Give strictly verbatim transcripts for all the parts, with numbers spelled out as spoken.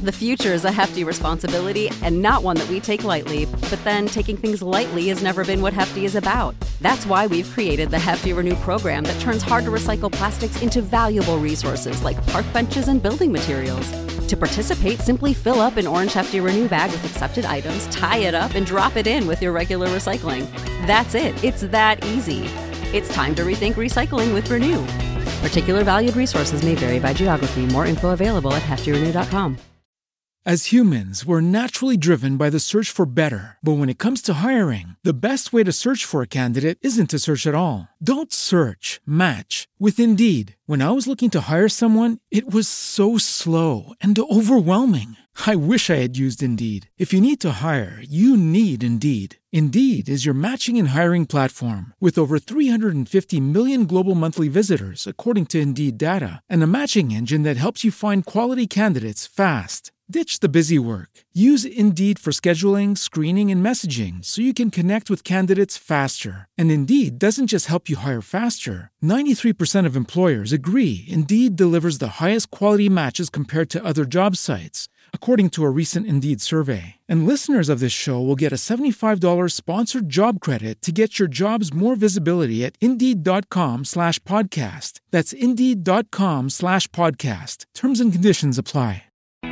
The future is a hefty responsibility and not one that we take lightly, but then taking things lightly has never been what Hefty is about. That's why we've created the Hefty Renew program that turns hard-to-recycle plastics into valuable resources like park benches and building materials. To participate, simply fill up an orange Hefty Renew bag with accepted items, tie it up, and drop it in with your regular recycling. That's it. It's that easy. It's time to rethink recycling with Renew. Particular valued resources may vary by geography. More info available at hefty renew dot com. As humans, we're naturally driven by the search for better. But when it comes to hiring, the best way to search for a candidate isn't to search at all. Don't search, match with Indeed. When I was looking to hire someone, it was so slow and overwhelming. I wish I had used Indeed. If you need to hire, you need Indeed. Indeed is your matching and hiring platform with over three hundred fifty million global monthly visitors, according to Indeed data, and a matching engine that helps you find quality candidates fast. Ditch the busy work. Use Indeed for scheduling, screening, and messaging so you can connect with candidates faster. And Indeed doesn't just help you hire faster. ninety-three percent of employers agree Indeed delivers the highest quality matches compared to other job sites, according to a recent Indeed survey. And listeners of this show will get a seventy-five dollars sponsored job credit to get your jobs more visibility at Indeed.com slash podcast. That's Indeed.com slash podcast. Terms and conditions apply.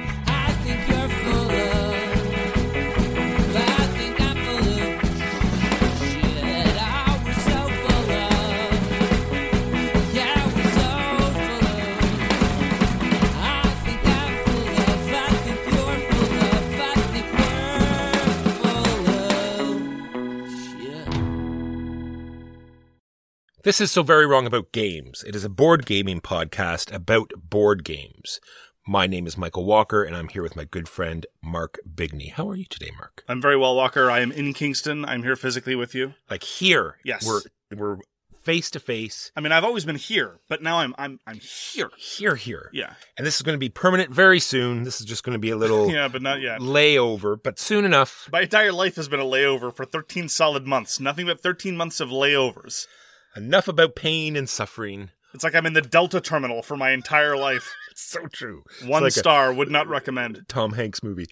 This is So Very Wrong About Games. It is a board gaming podcast about board games. My name is Michael Walker, and I'm here with my good friend, Mark Bigney. How are you today, Mark? I'm very well, Walker. I am in Kingston. I'm here physically with you. Like here? Yes. We're we're face to face. I mean, I've always been here, but now I'm I'm I'm here. Here, here. Yeah. And this is going to be permanent very soon. This is just going to be a little yeah, but not yet. layover, but soon enough. My entire life has been a layover for thirteen solid months. Nothing but thirteen months of layovers. Enough about pain and suffering. It's like I'm in the Delta terminal for my entire life. It's so true. One like star, would not recommend. Tom Hanks movie.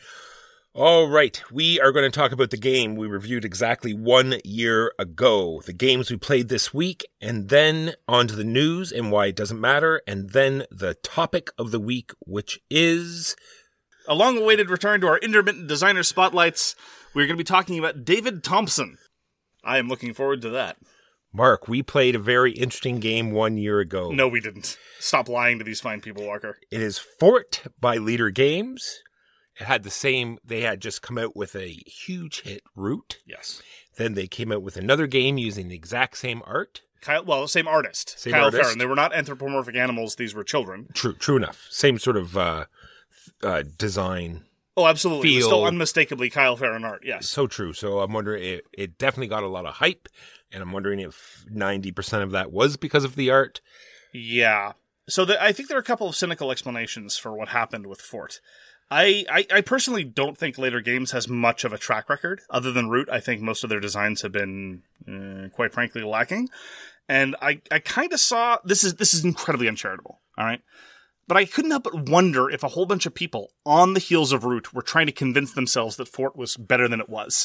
All right, we are going to talk about the game we reviewed exactly one year ago, the games we played this week, and then on to the news and why it doesn't matter, and then the topic of the week, which is a long-awaited return to our intermittent designer spotlights. We're going to be talking about David Thompson. I am looking forward to that. Mark, we played a very interesting game one year ago. No, we didn't. Stop lying to these fine people, Walker. It is Fort by Leader Games. It had the same, they had just come out with a huge hit, Root. Yes. Then they came out with another game using the exact same art. Kyle, well, same artist. Same Kyle artist. Farron. They were not anthropomorphic animals. These were children. True, true enough. Same sort of uh, uh, design. Oh, absolutely. Feel. Still unmistakably Kyle Farron art, yes. So true. So I'm wondering, it, it definitely got a lot of hype, and I'm wondering if ninety percent of that was because of the art. Yeah. So the, I think there are a couple of cynical explanations for what happened with Fort. I, I, I personally don't think Later Games has much of a track record. Other than Root, I think most of their designs have been, uh, quite frankly, lacking. And I, I kind of saw, this is this is incredibly uncharitable, all right? But I couldn't help but wonder if a whole bunch of people on the heels of Root were trying to convince themselves that Fort was better than it was.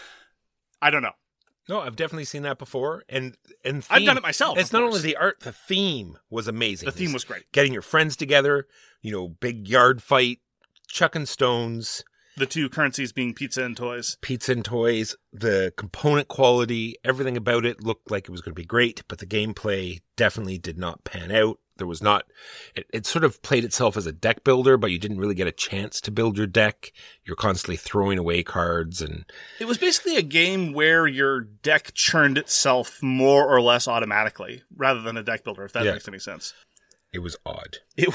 I don't know. No, I've definitely seen that before. And and theme, I've done it myself. It's not only the art, the theme was amazing. The theme was great. Getting your friends together, you know, big yard fight, chucking stones. The two currencies being pizza and toys. Pizza and toys, the component quality, everything about it looked like it was going to be great, but the gameplay definitely did not pan out. There was not, it, it sort of played itself as a deck builder, but you didn't really get a chance to build your deck. You're constantly throwing away cards, and it was basically a game where your deck churned itself more or less automatically, rather than a deck builder, if that yeah. makes any sense. It was odd. It,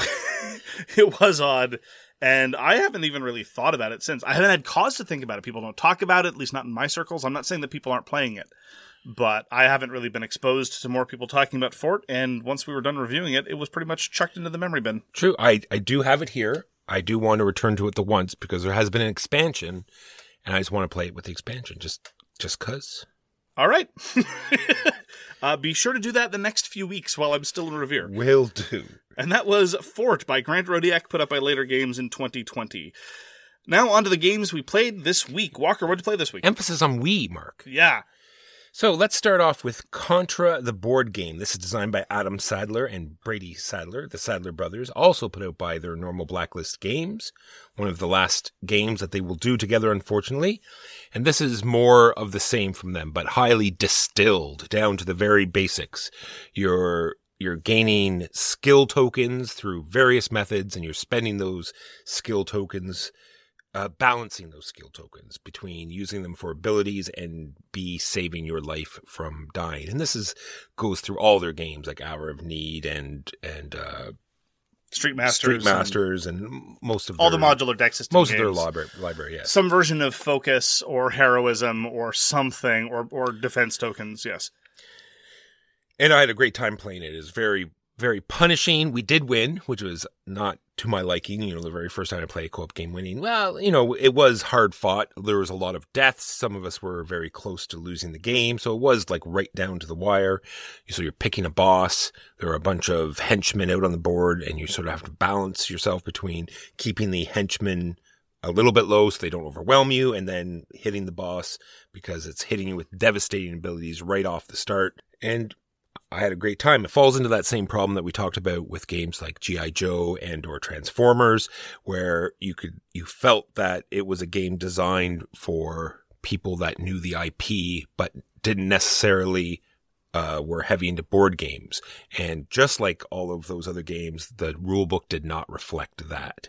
it was odd, and I haven't even really thought about it since. I haven't had cause to think about it. People don't talk about it, at least not in my circles. I'm not saying that people aren't playing it. But I haven't really been exposed to more people talking about Fort, and once we were done reviewing it, it was pretty much chucked into the memory bin. True. I, I do have it here. I do want to return to it the once, because there has been an expansion, and I just want to play it with the expansion, just just cause. All right. Uh, be sure to do that the next few weeks while I'm still in Revere. Will do. And that was Fort by Grant Rodiak, put up by Later Games in twenty twenty. Now on to the games we played this week. Walker, what did you play this week? Emphasis on we, Mark. Yeah. So let's start off with Contra, the board game. This is designed by Adam Sadler and Brady Sadler, the Sadler brothers, also put out by their Normal Blacklist Games, one of the last games that they will do together, unfortunately. And this is more of the same from them, but highly distilled down to the very basics. You're You're gaining skill tokens through various methods, and you're spending those skill tokens Uh, balancing those skill tokens between using them for abilities and B, saving your life from dying. And this is goes through all their games like Hour of Need and and uh, Street Masters, Street Masters, and, and most of all their, the modular deck system most games. of their library. library yes. Some version of focus or heroism or something or or defense tokens. Yes. And I had a great time playing it. It is very, very punishing. We did win, which was not to my liking. You know, the very first time I played a co-op game, winning. Well, you know, it was hard fought. There was a lot of deaths. Some of us were very close to losing the game. So it was like right down to the wire. So you're picking a boss. There are a bunch of henchmen out on the board, and you sort of have to balance yourself between keeping the henchmen a little bit low so they don't overwhelm you, and then hitting the boss because it's hitting you with devastating abilities right off the start. And I had a great time. It falls into that same problem that we talked about with games like G I. Joe and or Transformers, where you could, you felt that it was a game designed for people that knew the I P, but didn't necessarily, uh, were heavy into board games. And just like all of those other games, the rulebook did not reflect that.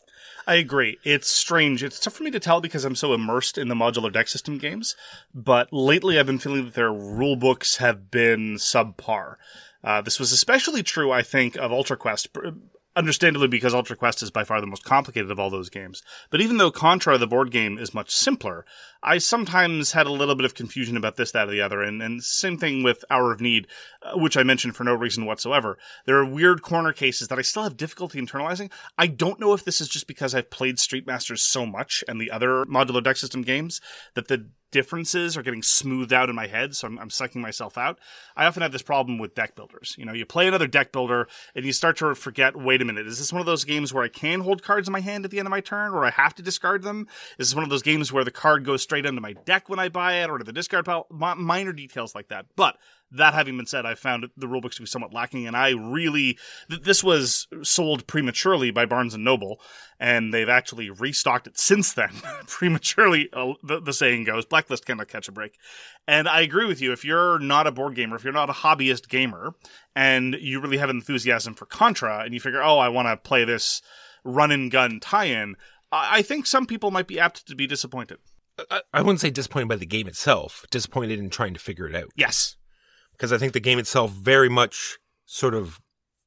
I agree. It's strange. It's tough for me to tell because I'm so immersed in the modular deck system games, but lately I've been feeling that their rule books have been subpar. Uh, this was especially true, I think, of Ultra Quest, understandably because Ultra Quest is by far the most complicated of all those games. But even though Contra, the board game, is much simpler, I sometimes had a little bit of confusion about this, that, or the other. And, and same thing with Hour of Need, uh, which I mentioned for no reason whatsoever. There are weird corner cases that I still have difficulty internalizing. I don't know if this is just because I've played Street Masters so much and the other modular deck system games that the differences are getting smoothed out in my head, so I'm, I'm sucking myself out. I often have this problem with deck builders. You know, you play another deck builder, and you start to forget, wait a minute, is this one of those games where I can hold cards in my hand at the end of my turn, or I have to discard them? Is this one of those games where the card goes straight into my deck when I buy it, or to the discard pile? M- minor details like that. But that having been said, I found the rulebooks to be somewhat lacking, and I really... Th- this was sold prematurely by Barnes and Noble, and they've actually restocked it since then. Prematurely, uh, the, the saying goes. Blacklist cannot catch a break. And I agree with you. If you're not a board gamer, if you're not a hobbyist gamer, and you really have enthusiasm for Contra, and you figure, oh, I want to play this run-and-gun tie-in, I-, I think some people might be apt to be disappointed. I, I wouldn't say disappointed by the game itself. Disappointed in trying to figure it out. Yes. Because I think the game itself very much sort of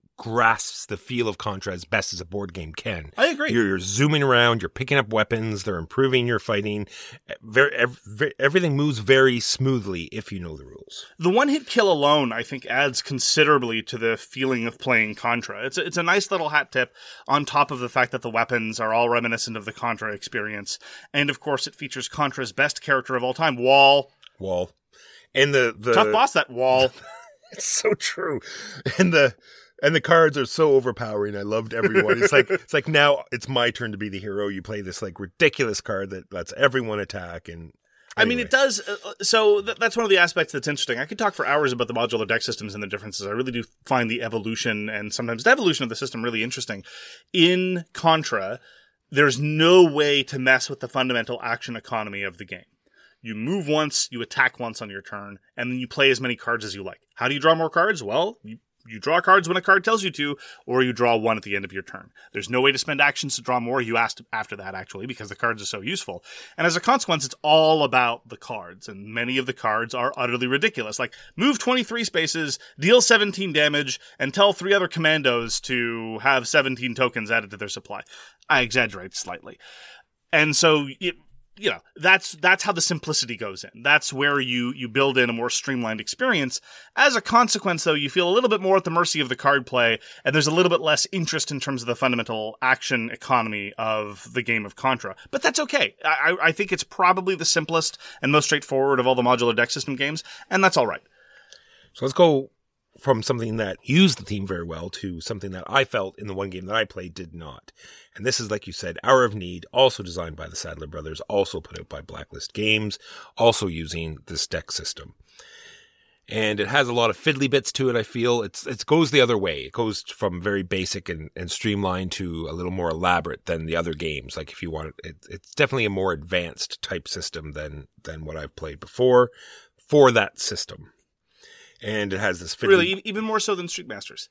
grasps the feel of Contra as best as a board game can. I agree. You're, you're zooming around, you're picking up weapons, they're improving your fighting. Very, every, everything moves very smoothly if you know the rules. The one-hit kill alone, I think, adds considerably to the feeling of playing Contra. It's a, it's a nice little hat tip on top of the fact that the weapons are all reminiscent of the Contra experience. And, of course, it features Contra's best character of all time, Wall. Wall. And the, the tough boss, that Wall. It's so true. And the and the cards are so overpowering. I loved everyone. It's like it's like now it's my turn to be the hero. You play this like ridiculous card that lets everyone attack. And anyway. I mean, it does. Uh, so th- that's one of the aspects that's interesting. I could talk for hours about the modular deck systems and the differences. I really do find the evolution and sometimes the evolution of the system really interesting. In Contra, there's no way to mess with the fundamental action economy of the game. You move once, you attack once on your turn, and then you play as many cards as you like. How do you draw more cards? Well, you, you draw cards when a card tells you to, or you draw one at the end of your turn. There's no way to spend actions to draw more. You asked after that, actually, because the cards are so useful. And as a consequence, it's all about the cards, and many of the cards are utterly ridiculous. Like, move twenty-three spaces, deal seventeen damage, and tell three other commandos to have seventeen tokens added to their supply. I exaggerate slightly. And so... it You know, that's that's how the simplicity goes in. That's where you, you build in a more streamlined experience. As a consequence, though, you feel a little bit more at the mercy of the card play, and there's a little bit less interest in terms of the fundamental action economy of the game of Contra. But that's okay. I, I think it's probably the simplest and most straightforward of all the modular deck system games, and that's all right. So let's go from something that used the theme very well to something that I felt in the one game that I played did not. And this is, like you said, Hour of Need, also designed by the Sadler brothers, also put out by Blacklist Games, also using this deck system. And it has a lot of fiddly bits to it, I feel. It's It goes the other way. It goes from very basic and, and streamlined to a little more elaborate than the other games. Like if you want it, it's definitely a more advanced type system than, than what I've played before for that system. And it has this fiddly... Really? Even more so than Street Masters?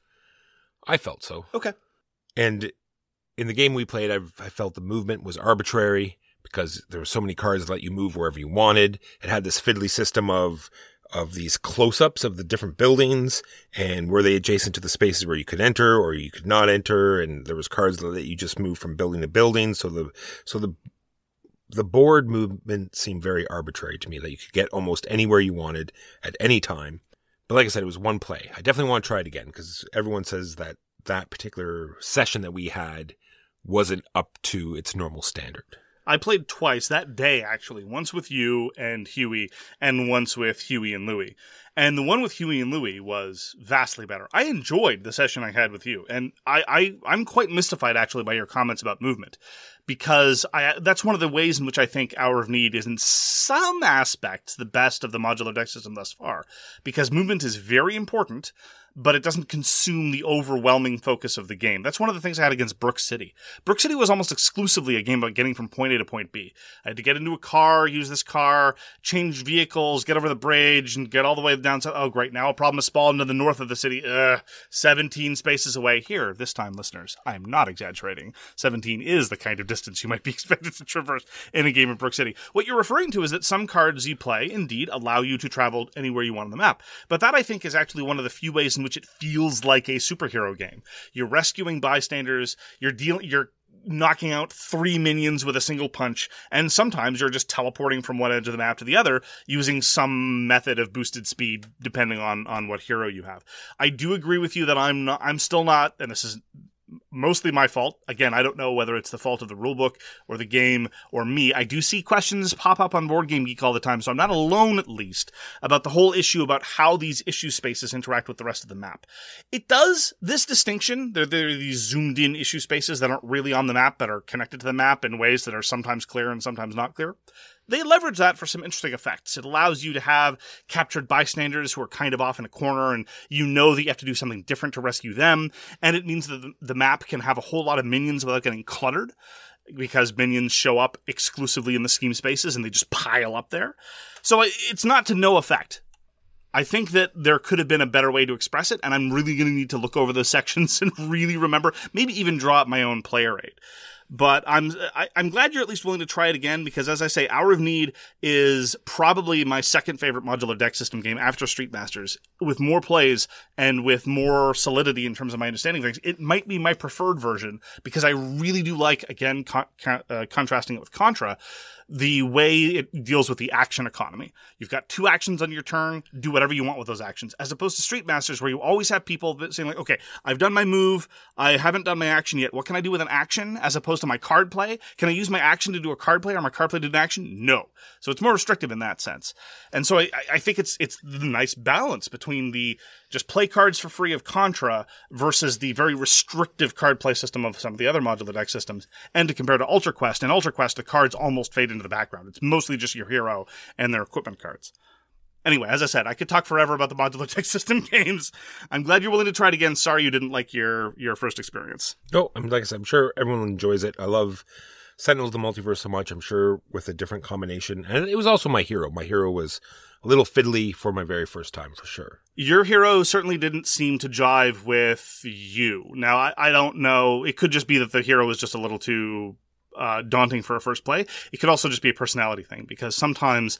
I felt so. Okay. And in the game we played, I've, I felt the movement was arbitrary because there were so many cards that let you move wherever you wanted. It had this fiddly system of of these close-ups of the different buildings, and were they adjacent to the spaces where you could enter or you could not enter, and there was cards that let you just move from building to building. So the so the the board movement seemed very arbitrary to me, that you could get almost anywhere you wanted at any time. But like I said, it was one play. I definitely want to try it again because everyone says that that particular session that we had wasn't up to its normal standard. I played twice that day, actually. Once with you and Huey, and once with Huey and Louie. And the one with Huey and Louie was vastly better. I enjoyed the session I had with you. And I, I, I'm quite mystified, actually, by your comments about movement. Because I, that's one of the ways in which I think Hour of Need is, in some aspects, the best of the modular deck system thus far. Because movement is very important, but it doesn't consume the overwhelming focus of the game. That's one of the things I had against Brook City. Brook City was almost exclusively a game about getting from point A to point B. I had to get into a car, use this car, change vehicles, get over the bridge, and get all the way down to, oh great, now a problem has spawned to the north of the city. Ugh, seventeen spaces away. Here, this time, listeners, I'm not exaggerating. seventeen is the kind of distance you might be expected to traverse in a game of Brook City. What you're referring to is that some cards you play, indeed, allow you to travel anywhere you want on the map. But that, I think, is actually one of the few ways in which it feels like a superhero game. You're rescuing bystanders, you're dealing, you're knocking out three minions with a single punch, and sometimes you're just teleporting from one edge of the map to the other using some method of boosted speed, depending on, on what hero you have. I do agree with you that I'm not, I'm still not, and this is mostly my fault. Again, I don't know whether it's the fault of the rulebook or the game or me. I do see questions pop up on Board Game Geek all the time, so I'm not alone, at least, about the whole issue about how these issue spaces interact with the rest of the map. It does, this distinction, there, there are these zoomed in issue spaces that aren't really on the map, but are connected to the map in ways that are sometimes clear and sometimes not clear. They leverage that for some interesting effects. It allows you to have captured bystanders who are kind of off in a corner, and you know that you have to do something different to rescue them. And it means that the map can have a whole lot of minions without getting cluttered, because minions show up exclusively in the scheme spaces and they just pile up there. So it's not to no effect. I think that there could have been a better way to express it, and I'm really going to need to look over those sections and really remember, maybe even draw up my own player rate. But I'm I, I'm glad you're at least willing to try it again, because as I say, Hour of Need is probably my second favorite modular deck system game after Street Masters. With more plays and with more solidity in terms of my understanding of things, it might be my preferred version, because I really do like, again, con- con- uh, contrasting it with Contra, the way it deals with the action economy. You've got two actions on your turn, do whatever you want with those actions, as opposed to Street Masters, where you always have people saying like, okay, I've done my move, I haven't done my action yet, what can I do with an action as opposed to my card play? Can I use my action to do a card play or my card play to do an action? No. So it's more restrictive in that sense. And so I, I think it's it's the nice balance between the just play cards for free of Contra versus the very restrictive card play system of some of the other modular deck systems, and to compare to Ultra Quest. In Ultra Quest, the cards almost fade into the background. It's mostly just your hero and their equipment cards. Anyway, as I said, I could talk forever about the modular deck system games. I'm glad you're willing to try it again. Sorry you didn't like your, your first experience. No, I'm like I said, I'm sure everyone enjoys it. I love Sentinels of the Multiverse so much. I'm sure with a different combination. And it was also my hero. My hero was a little fiddly for my very first time, for sure. Your hero certainly didn't seem to jive with you. Now, I, I don't know. It could just be that the hero was just a little too uh, daunting for a first play. It could also just be a personality thing, because sometimes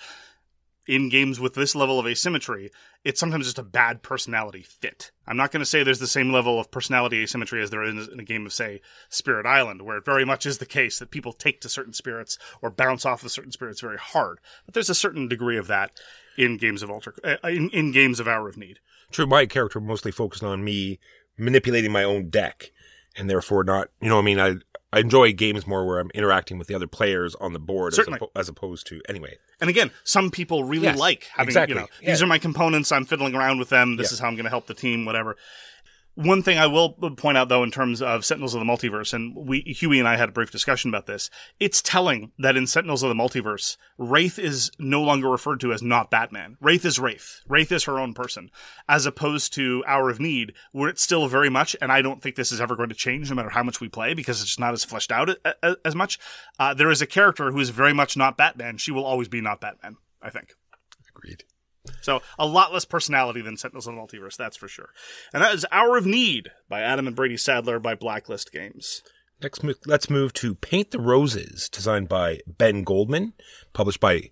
in games with this level of asymmetry, it's sometimes just a bad personality fit. I'm not going to say there's the same level of personality asymmetry as there is in a game of, say, Spirit Island, where it very much is the case that people take to certain spirits or bounce off of certain spirits very hard. But there's a certain degree of that in games of Ultra, uh, in, in games of Hour of Need. True, my character mostly focused on me manipulating my own deck and therefore not, you know, I mean, I, I enjoy games more where I'm interacting with the other players on the board as, oppo- as opposed to, anyway. And again, some people really yes, like having, exactly. you know, yeah. these are my components, I'm fiddling around with them, this yeah. is how I'm going to help the team, whatever. One thing I will point out, though, in terms of Sentinels of the Multiverse, and we, Huey and I had a brief discussion about this, it's telling that in Sentinels of the Multiverse, Wraith is no longer referred to as not Batman. Wraith is Wraith. Wraith is her own person, as opposed to Hour of Need, where it's still very much, and I don't think this is ever going to change no matter how much we play, because it's not as fleshed out as much. Uh, there is a character who is very much not Batman. She will always be not Batman, I think. Agreed. So, a lot less personality than Sentinels of the Multiverse, that's for sure. And that is Hour of Need by Adam and Brady Sadler by Blacklist Games. Next, let's move to Paint the Roses, designed by Ben Goldman, published by...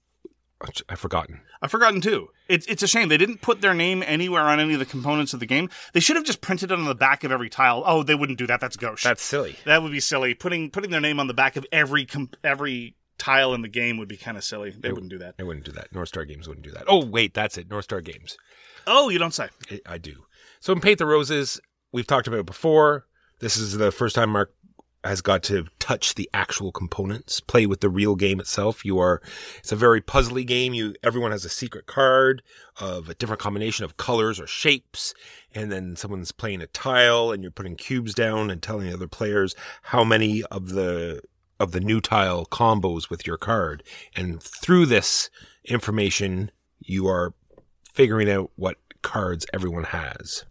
I've forgotten. I've forgotten, too. It's it's a shame. They didn't put their name anywhere on any of the components of the game. They should have just printed it on the back of every tile. Oh, they wouldn't do that. That's gauche. That's silly. That would be silly. Putting putting their name on the back of every comp- every... tile in the game would be kind of silly. They, they wouldn't do that. They wouldn't do that. North Star Games wouldn't do that. Oh, wait, that's it. North Star Games. Oh, you don't say. I, I do. So in Paint the Roses, we've talked about it before. This is the first time Mark has got to touch the actual components, play with the real game itself. You are, it's a very puzzly game. You, everyone has a secret card of a different combination of colors or shapes. And then someone's playing a tile and you're putting cubes down and telling the other players how many of the of the new tile combos with your card. And through this information, you are figuring out what cards everyone has.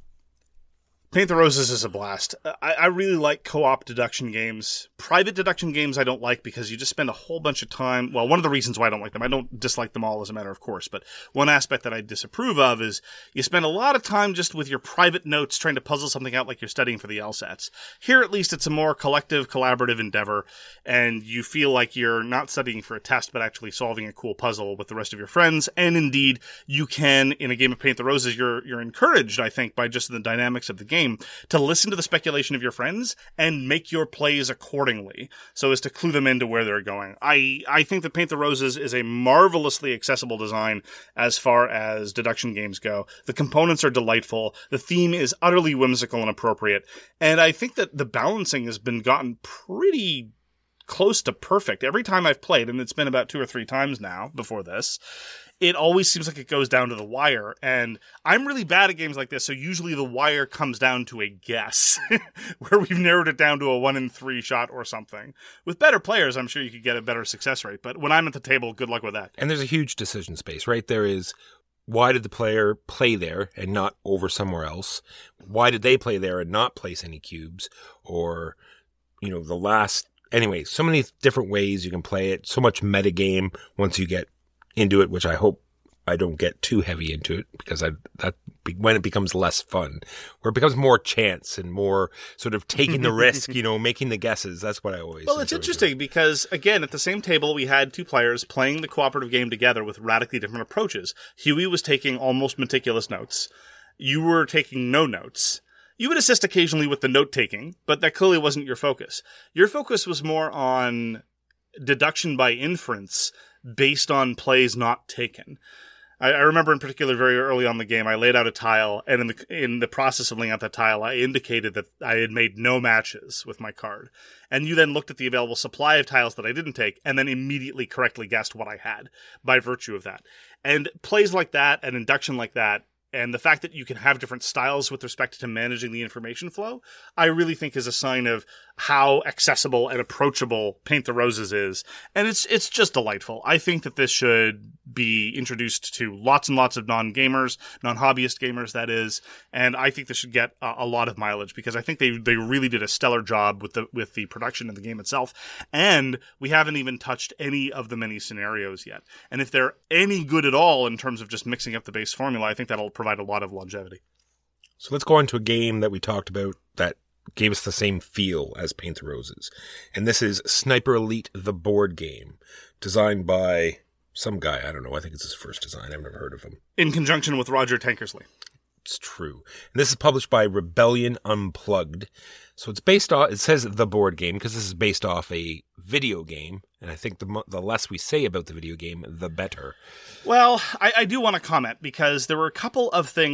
Paint the Roses is a blast. I, I really like co-op deduction games. Private deduction games I don't like because you just spend a whole bunch of time... Well, one of the reasons why I don't like them, I don't dislike them all as a matter of course, but one aspect that I disapprove of is you spend a lot of time just with your private notes trying to puzzle something out like you're studying for the LSATs. Here, at least, it's a more collective, collaborative endeavor, and you feel like you're not studying for a test, but actually solving a cool puzzle with the rest of your friends. And indeed, you can, in a game of Paint the Roses, you're, you're encouraged, I think, by just the dynamics of the game, to listen to the speculation of your friends and make your plays accordingly so as to clue them into where they're going. I, I think that Paint the Roses is a marvelously accessible design as far as deduction games go. The components are delightful. The theme is utterly whimsical and appropriate. And I think that the balancing has been gotten pretty close to perfect. Every time I've played, and it's been about two or three times now before this, it always seems like it goes down to the wire, and I'm really bad at games like this, so usually the wire comes down to a guess, where we've narrowed it down to a one in three shot or something. With better players, I'm sure you could get a better success rate, but when I'm at the table, good luck with that. And there's a huge decision space, right? There is, why did the player play there and not over somewhere else? Why did they play there and not place any cubes? Or, you know, the last... Anyway, so many different ways you can play it, so much metagame once you get into it, which I hope I don't get too heavy into it because I, that when it becomes less fun, where it becomes more chance and more sort of taking the risk, you know, making the guesses. That's what I always. Well, it's interesting doing. Because again, at the same table, we had two players playing the cooperative game together with radically different approaches. Huey was taking almost meticulous notes. You were taking no notes. You would assist occasionally with the note-taking, but that clearly wasn't your focus. Your focus was more on deduction by inference based on plays not taken. I, I remember in particular very early on in the game, I laid out a tile, and in the in the process of laying out that tile, I indicated that I had made no matches with my card. And you then looked at the available supply of tiles that I didn't take, and then immediately correctly guessed what I had by virtue of that. And plays like that, and induction like that, and the fact that you can have different styles with respect to managing the information flow, I really think is a sign of how accessible and approachable Paint the Roses is. And it's it's just delightful. I think that this should be introduced to lots and lots of non-gamers, non-hobbyist gamers, that is. And I think this should get a, a lot of mileage because I think they they really did a stellar job with the with the production of the game itself. And we haven't even touched any of the many scenarios yet. And if they're any good at all in terms of just mixing up the base formula, I think that'll provide a lot of longevity. So let's go on to a game that we talked about that gave us the same feel as Paint the Roses. And this is Sniper Elite, the board game, designed by some guy. I don't know. I think it's his first design. I've never heard of him. In conjunction with Roger Tankersley. It's true. And this is published by Rebellion Unplugged. So it's based off, it says the board game because this is based off a video game. And I think the the less we say about the video game, the better. Well, I, I do want to comment because there were a couple of things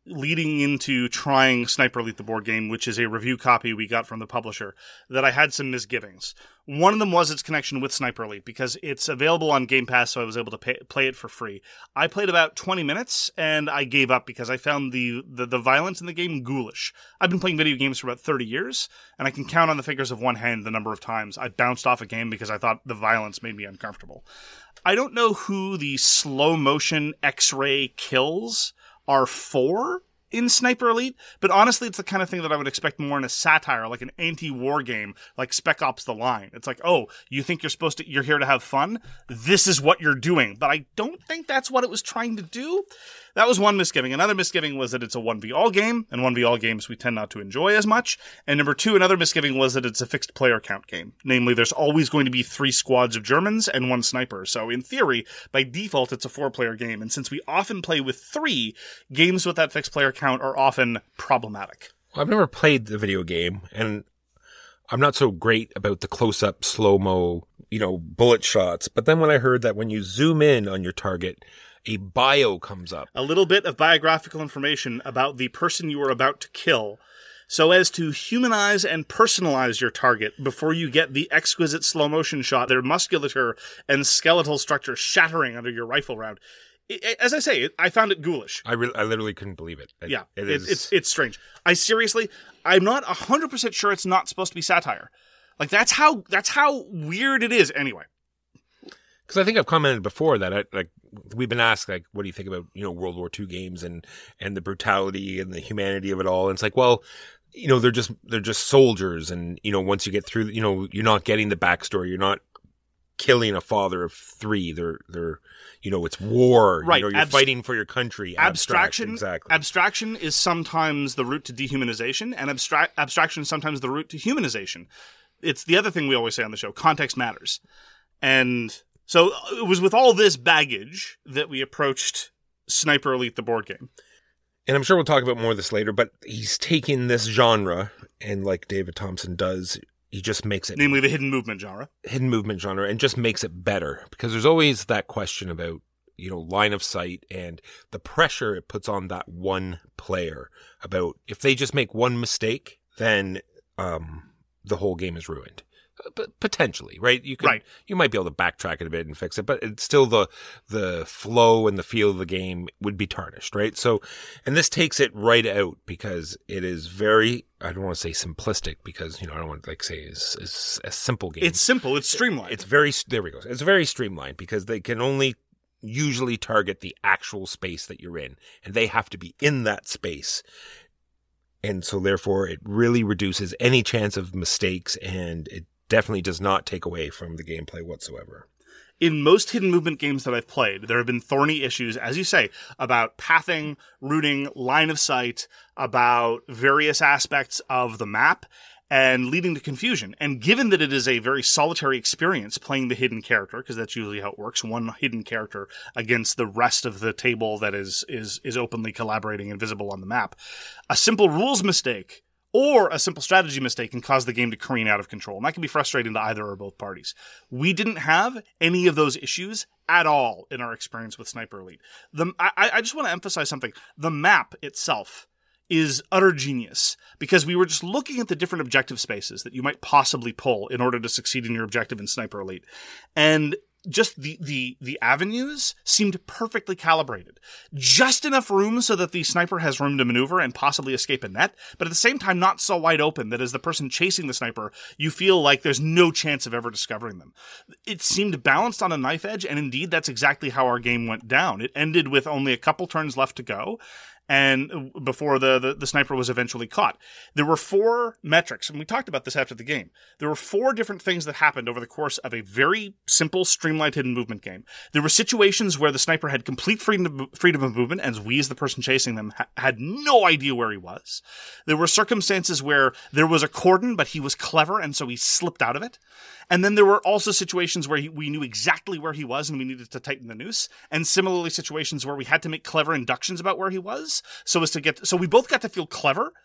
leading into trying Sniper Elite the board game, which is a review copy we got from the publisher, that I had some misgivings. One of them was its connection with Sniper Elite, because it's available on Game Pass, so I was able to pay, play it for free. I played about twenty minutes, and I gave up because I found the, the, the violence in the game ghoulish. I've been playing video games for about thirty years, and I can count on the fingers of one hand the number of times I bounced off a game because I thought the violence made me uncomfortable. I don't know who the slow-motion X-ray kills are for in Sniper Elite, but honestly, it's the kind of thing that I would expect more in a satire, like an anti-war game, like Spec Ops: The Line. It's like, oh, you think you're supposed to, you're here to have fun? This is what you're doing. But I don't think that's what it was trying to do. That was one misgiving. Another misgiving was that it's a one v all game, and one v all games we tend not to enjoy as much. And number two, another misgiving was that it's a fixed player count game. Namely, there's always going to be three squads of Germans and one sniper. So in theory, by default, it's a four-player game. And since we often play with three, games with that fixed player count are often problematic. Well, I've never played the video game, and I'm not so great about the close-up, slow-mo, you know, bullet shots. But then when I heard that when you zoom in on your target, a bio comes up. A little bit of biographical information about the person you are about to kill, so as to humanize and personalize your target before you get the exquisite slow-motion shot, their musculature and skeletal structure shattering under your rifle round. It, as I say, it, I found it ghoulish. I, re- I literally couldn't believe it. it yeah, it it, is... it's it's strange. I seriously, I'm not one hundred percent sure it's not supposed to be satire. Like, that's how that's how weird it is anyway. Because I think I've commented before that I, like we've been asked, like, what do you think about, you know, World War Two games and, and the brutality and the humanity of it all? And it's like, well, you know, they're just they're just soldiers, and you know, once you get through, you know, you're not getting the backstory. You're not killing a father of three. They're they're you know, it's war. Right. You know, you're Abst- fighting for your country. Abstraction, Abstract, exactly. Abstraction is sometimes the route to dehumanization, and abstract abstraction is sometimes the route to humanization. It's the other thing we always say on the show: context matters. And so it was with all this baggage that we approached Sniper Elite, the board game. And I'm sure we'll talk about more of this later, but he's taking this genre, and like David Thompson does, he just makes it... Namely the hidden movement genre. Hidden movement genre, and just makes it better. Because there's always that question about, you know, line of sight and the pressure it puts on that one player about if they just make one mistake, then um, the whole game is ruined. But potentially, right? You could, right. You might be able to backtrack it a bit and fix it, but it's still the the flow and the feel of the game would be tarnished, right? So, and this takes it right out because it is very, I don't want to say simplistic because, you know, I don't want to like say it's, it's a simple game. It's simple. It's streamlined. It's very, there we go. It's very streamlined because they can only usually target the actual space that you're in, and they have to be in that space. And so therefore it really reduces any chance of mistakes, and it definitely does not take away from the gameplay whatsoever. In most hidden movement games that I've played, there have been thorny issues, as you say, about pathing, routing, line of sight, about various aspects of the map, and leading to confusion. And given that it is a very solitary experience playing the hidden character, because that's usually how it works, one hidden character against the rest of the table that is is is openly collaborating and visible on the map, a simple rules mistake or a simple strategy mistake can cause the game to careen out of control. And that can be frustrating to either or both parties. We didn't have any of those issues at all in our experience with Sniper Elite. The, I, I just want to emphasize something. The map itself is utter genius because we were just looking at the different objective spaces that you might possibly pull in order to succeed in your objective in Sniper Elite. And just the, the, the avenues seemed perfectly calibrated. Just enough room so that the sniper has room to maneuver and possibly escape a net, but at the same time not so wide open that as the person chasing the sniper, you feel like there's no chance of ever discovering them. It seemed balanced on a knife edge, and indeed that's exactly how our game went down. It ended with only a couple turns left to go, and before the, the, the sniper was eventually caught. There were four metrics, and we talked about this after the game. There were four different things that happened over the course of a very simple, streamlined hidden movement game. There were situations where the sniper had complete freedom, freedom of movement, and we, as the person chasing them, ha- had no idea where he was. There were circumstances where there was a cordon, but he was clever, and so he slipped out of it. And then there were also situations where he, we knew exactly where he was and we needed to tighten the noose. And similarly, situations where we had to make clever inductions about where he was so as to get, so we both got to feel clever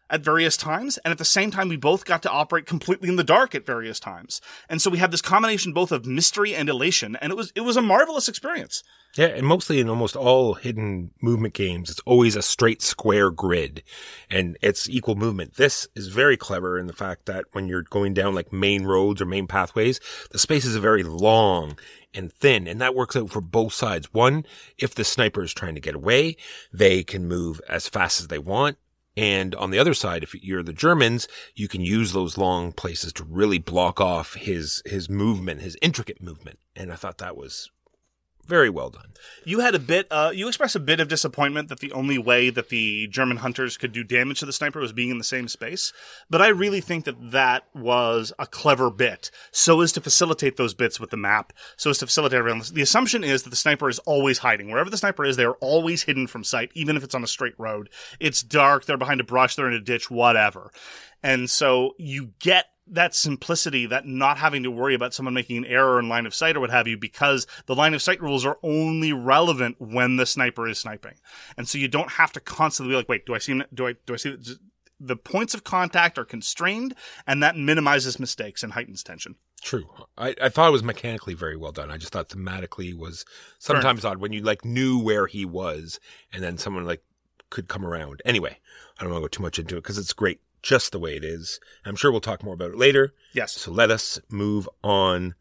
at various times, and at the same time we both got to operate completely in the dark at various times. And so we had this combination both of mystery and elation, and it was it was a marvelous experience. Yeah, and mostly in almost all hidden movement games, it's always a straight square grid, and it's equal movement. This is very clever in the fact that when you're going down like main roads or main pathways, the spaces are very long and thin, and that works out for both sides. One, if the sniper is trying to get away, they can move as fast as they want. And on the other side, if you're the Germans, you can use those long places to really block off his his movement, his intricate movement. And I thought that was very well done. You had a bit, uh, you expressed a bit of disappointment that the only way that the German hunters could do damage to the sniper was being in the same space. But I really think that that was a clever bit, so as to facilitate those bits with the map, so as to facilitate around this. The assumption is that the sniper is always hiding. Wherever the sniper is, they're always hidden from sight, even if it's on a straight road. It's dark, they're behind a brush, they're in a ditch, whatever. And so you get that simplicity, that not having to worry about someone making an error in line of sight or what have you, because the line of sight rules are only relevant when the sniper is sniping. And so you don't have to constantly be like, wait, do I see him? Do I, do I see it? The points of contact are constrained, and that minimizes mistakes and heightens tension. True. I, I thought it was mechanically very well done. I just thought thematically was sometimes odd when you like knew where he was and then someone like could come around. Anyway, I don't want to go too much into it because it's great just the way it is. I'm sure we'll talk more about it later. Yes. So let us move on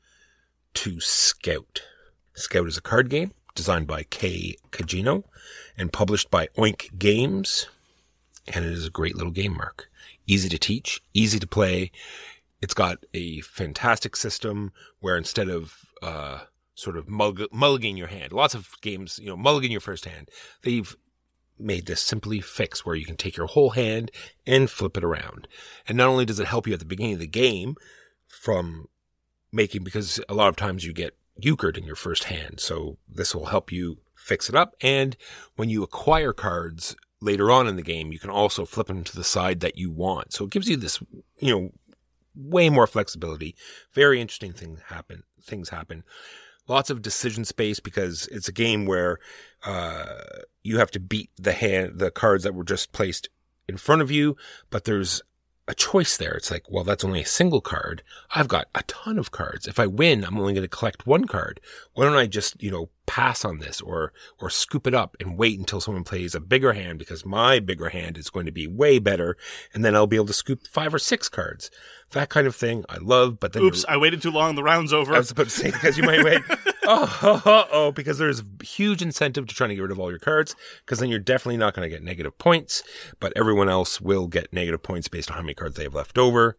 to Scout. Scout is a card game designed by Kei Kajino and published by Oink Games. And it is a great little game, Mark. Easy to teach, easy to play. It's got a fantastic system where instead of uh, sort of mulg- mulliganing your hand, lots of games, you know, mulligan your first hand, they've made this simply fixed where you can take your whole hand and flip it around. And not only does it help you at the beginning of the game from making, because a lot of times you get euchred in your first hand. So this will help you fix it up. And when you acquire cards later on in the game, you can also flip them to the side that you want. So it gives you this, you know, way more flexibility. Very interesting thing happen, things happen. Lots of decision space because it's a game where uh, you have to beat the hand, the cards that were just placed in front of you, but there's a choice there. It's like, well, that's only a single card. I've got a ton of cards. If I win, I'm only going to collect one card. Why don't I just, you know, pass on this or or scoop it up and wait until someone plays a bigger hand because my bigger hand is going to be way better, and then I'll be able to scoop five or six cards. That kind of thing I love, but then oops, I waited too long. The round's over. I was about to say because you might wait. oh, oh, oh, oh, because there's huge incentive to trying to get rid of all your cards, because then you're definitely not going to get negative points, but everyone else will get negative points based on how many cards they have left over.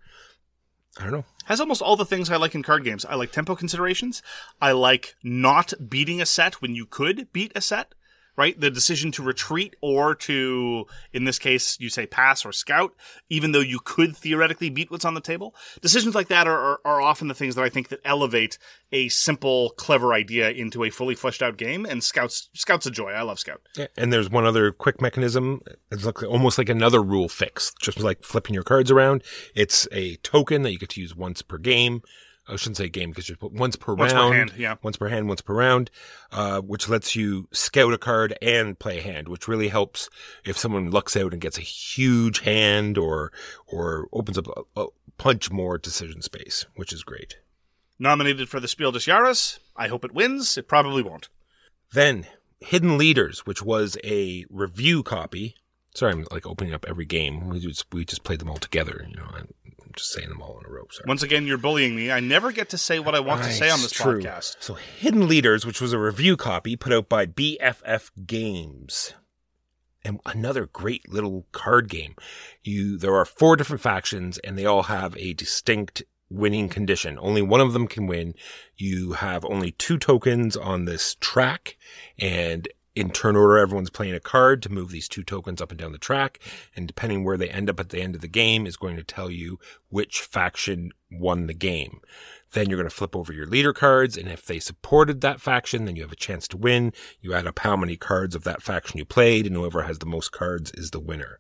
I don't know. Has almost all the things I like in card games. I like tempo considerations. I like not beating a set when you could beat a set, right? The decision to retreat or to, in this case, you say pass or scout, even though you could theoretically beat what's on the table. Decisions like that are, are, are often the things that I think that elevate a simple, clever idea into a fully fleshed out game. And Scout's, Scout's a joy. I love Scout. Yeah, and there's one other quick mechanism. It's like, almost like another rule fix, just like flipping your cards around. It's a token that you get to use once per game. I shouldn't say game because you put once per once round. Per hand, yeah. Once per hand, once per round, uh, which lets you scout a card and play a hand, which really helps if someone lucks out and gets a huge hand or or opens up a, a punch more decision space, which is great. Nominated for the Spiel des Jahres. I hope it wins. It probably won't. Then, Hidden Leaders, which was a review copy. Sorry, I'm like opening up every game. We just we just played them all together. You know, I'm just saying them all in a row. Sorry. Once again, you're bullying me. I never get to say what I want to say on this true. podcast. So, Hidden Leaders, which was a review copy put out by B F F Games, and another great little card game. You there are four different factions, and they all have a distinct winning condition. Only one of them can win. You have only two tokens on this track, and in turn order, everyone's playing a card to move these two tokens up and down the track, and depending where they end up at the end of the game is going to tell you which faction won the game. Then you're going to flip over your leader cards, and if they supported that faction, then you have a chance to win. You add up how many cards of that faction you played, and whoever has the most cards is the winner.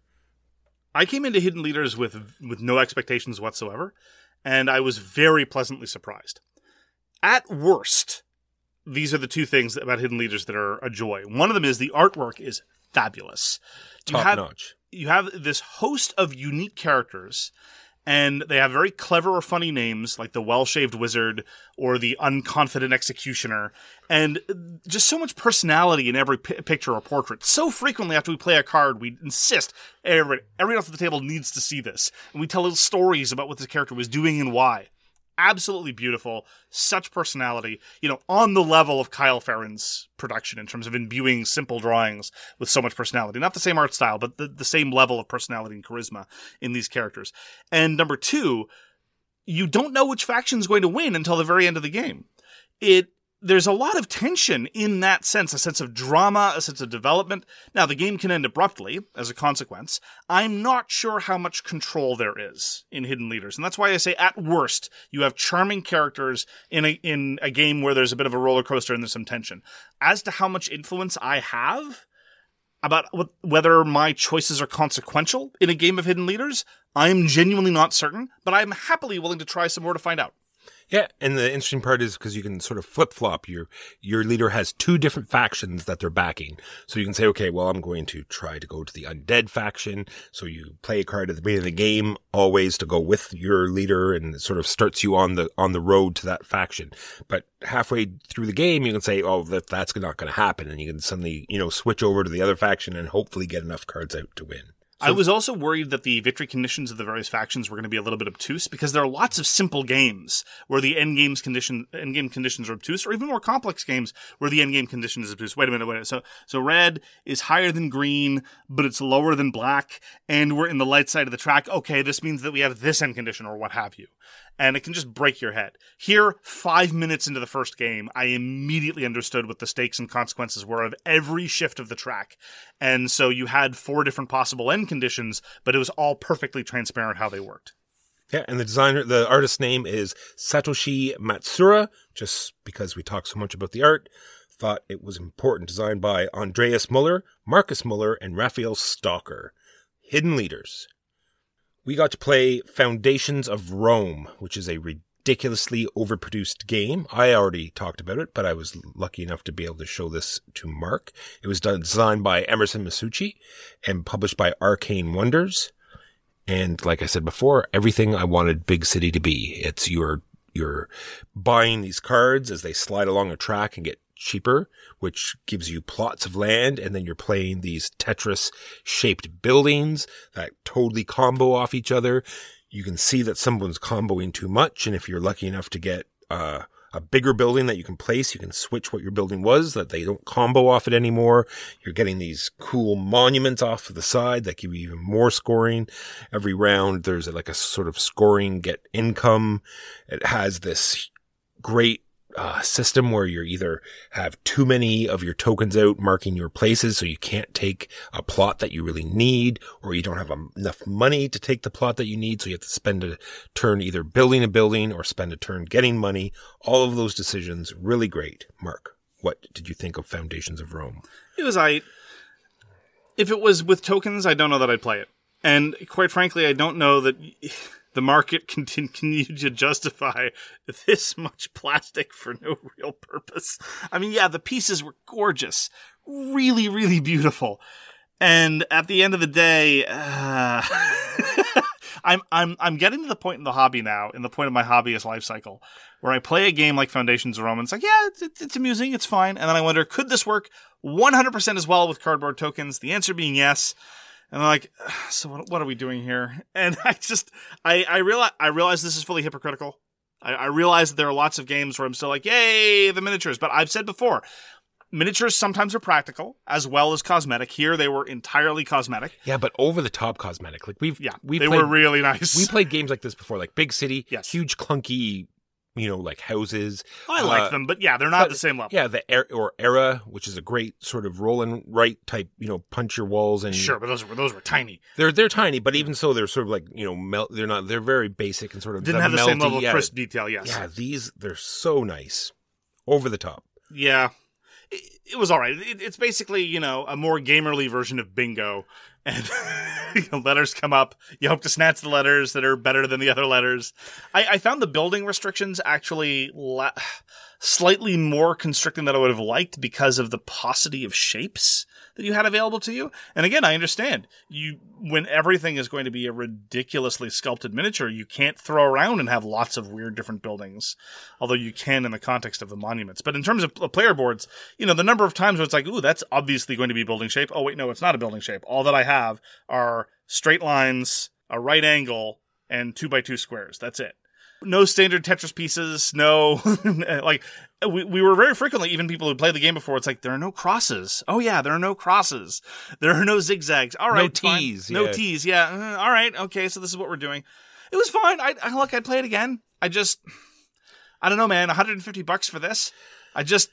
I came into Hidden Leaders with with no expectations whatsoever, and I was very pleasantly surprised. At worst, these are the two things about Hidden Leaders that are a joy. One of them is the artwork is fabulous. Top have, notch. you have this host of unique characters, and they have very clever or funny names, like the Well-Shaved Wizard or the Unconfident Executioner, and just so much personality in every p- picture or portrait. So frequently after we play a card, we insist everybody, everyone else at the table needs to see this, and we tell little stories about what this character was doing and why. Absolutely beautiful, such personality, you know, on the level of Kyle Ferrin's production in terms of imbuing simple drawings with so much personality. Not the same art style, but the, the same level of personality and charisma in these characters. And number two, you don't know which faction is going to win until the very end of the game. It There's a lot of tension in that sense, a sense of drama, a sense of development. Now, the game can end abruptly as a consequence. I'm not sure how much control there is in Hidden Leaders. And that's why I say, at worst, you have charming characters in a, in a game where there's a bit of a roller coaster and there's some tension. As to how much influence I have about what, whether my choices are consequential in a game of Hidden Leaders, I'm genuinely not certain, but I'm happily willing to try some more to find out. Yeah, and the interesting part is because you can sort of flip-flop. Your your leader has two different factions that they're backing. So you can say, okay, well, I'm going to try to go to the undead faction. So you play a card at the beginning of the game, always to go with your leader, and it sort of starts you on the on the road to that faction. But halfway through the game, you can say, oh, that that's not going to happen. And you can suddenly, you know, switch over to the other faction and hopefully get enough cards out to win. So, I was also worried that the victory conditions of the various factions were going to be a little bit obtuse, because there are lots of simple games where the end game's condition, end game conditions are obtuse, or even more complex games where the end game condition is obtuse. Wait a minute, wait a minute. So, so red is higher than green, but it's lower than black, and we're in the light side of the track. Okay, this means that we have this end condition, or what have you. And it can just break your head. Here, five minutes into the first game, I immediately understood what the stakes and consequences were of every shift of the track. And so you had four different possible end conditions, but it was all perfectly transparent how they worked. Yeah, and the designer, the artist's name is Satoshi Matsura, just because we talk so much about the art. Thought it was important. Designed by Andreas Muller, Marcus Muller, and Raphael Stalker. Hidden Leaders. We got to play Foundations of Rome, which is a ridiculously overproduced game. I already talked about it, but I was lucky enough to be able to show this to Mark. It was done, designed by Emerson Masucci and published by Arcane Wonders. And like I said before, everything I wanted Big City to be. It's you're, you're buying these cards as they slide along a track and get cheaper, which gives you plots of land, and then you're playing these Tetris-shaped buildings that totally combo off each other. You can see that someone's comboing too much, and if you're lucky enough to get uh, a bigger building that you can place, you can switch what your building was, that they don't combo off it anymore. You're getting these cool monuments off to the side that give you even more scoring. Every round, there's like a sort of scoring, get income. It has this great Uh, system where you either have too many of your tokens out marking your places, so you can't take a plot that you really need, or you don't have um, enough money to take the plot that you need, so you have to spend a turn either building a building or spend a turn getting money. All of those decisions, really great. Mark, what did you think of Foundations of Rome? It was I. If it was with tokens, I don't know that I'd play it. And quite frankly, I don't know that the market can continue to justify this much plastic for no real purpose. I mean, yeah, the pieces were gorgeous. Really, really beautiful. And at the end of the day, uh, I'm, I'm, I'm getting to the point in the hobby now, in the point of my hobbyist life cycle, where I play a game like Foundations of Rome, and it's like, yeah, it's, it's amusing, it's fine. And then I wonder, could this work one hundred percent as well with cardboard tokens? The answer being yes. And I'm like, so what, what are we doing here? And I just, I, I realize, I realize this is fully hypocritical. I, I realize that there are lots of games where I'm still like, yay, the miniatures. But I've said before, miniatures sometimes are practical as well as cosmetic. Here, they were entirely cosmetic. Yeah, but over the top cosmetic. Like we've, yeah, we they played, were really nice. We played games like this before, like Big City, yes. Huge clunky, you know, like houses. I like uh, them, but yeah, they're not but, at the same level. Yeah, the er- or Era, which is a great sort of roll and write type, you know, punch your walls and sure, but those were those were tiny. They're they're tiny, but even so, they're sort of like, you know, melt. They're not. They're very basic and sort of didn't have the melty, same level of yeah, crisp detail. Yes, yeah, these they're so nice, over the top. Yeah. It, it was all right. It, it's basically, you know, a more gamerly version of Bingo. And you know, letters come up. You hope to snatch the letters that are better than the other letters. I, I found the building restrictions actually la- slightly more constricting than I would have liked because of the paucity of shapes that you had available to you. And again, I understand you, when everything is going to be a ridiculously sculpted miniature, you can't throw around and have lots of weird different buildings, although you can in the context of the monuments. But in terms of player boards, you know, the number of times where it's like, ooh, that's obviously going to be building shape. Oh, wait, no, it's not a building shape. All that I have are straight lines, a right angle, and two by two squares. That's it. No standard Tetris pieces, no, like, we, we were very frequently, even people who played the game before, it's like, there are no crosses. Oh yeah, there are no crosses. There are no zigzags. All right, no T's. Fine. No yeah. T's, yeah. Uh, all right, okay, so this is what we're doing. It was fine. I, I Look, I'd play it again. I just, I don't know, man, one hundred fifty bucks for this. I just...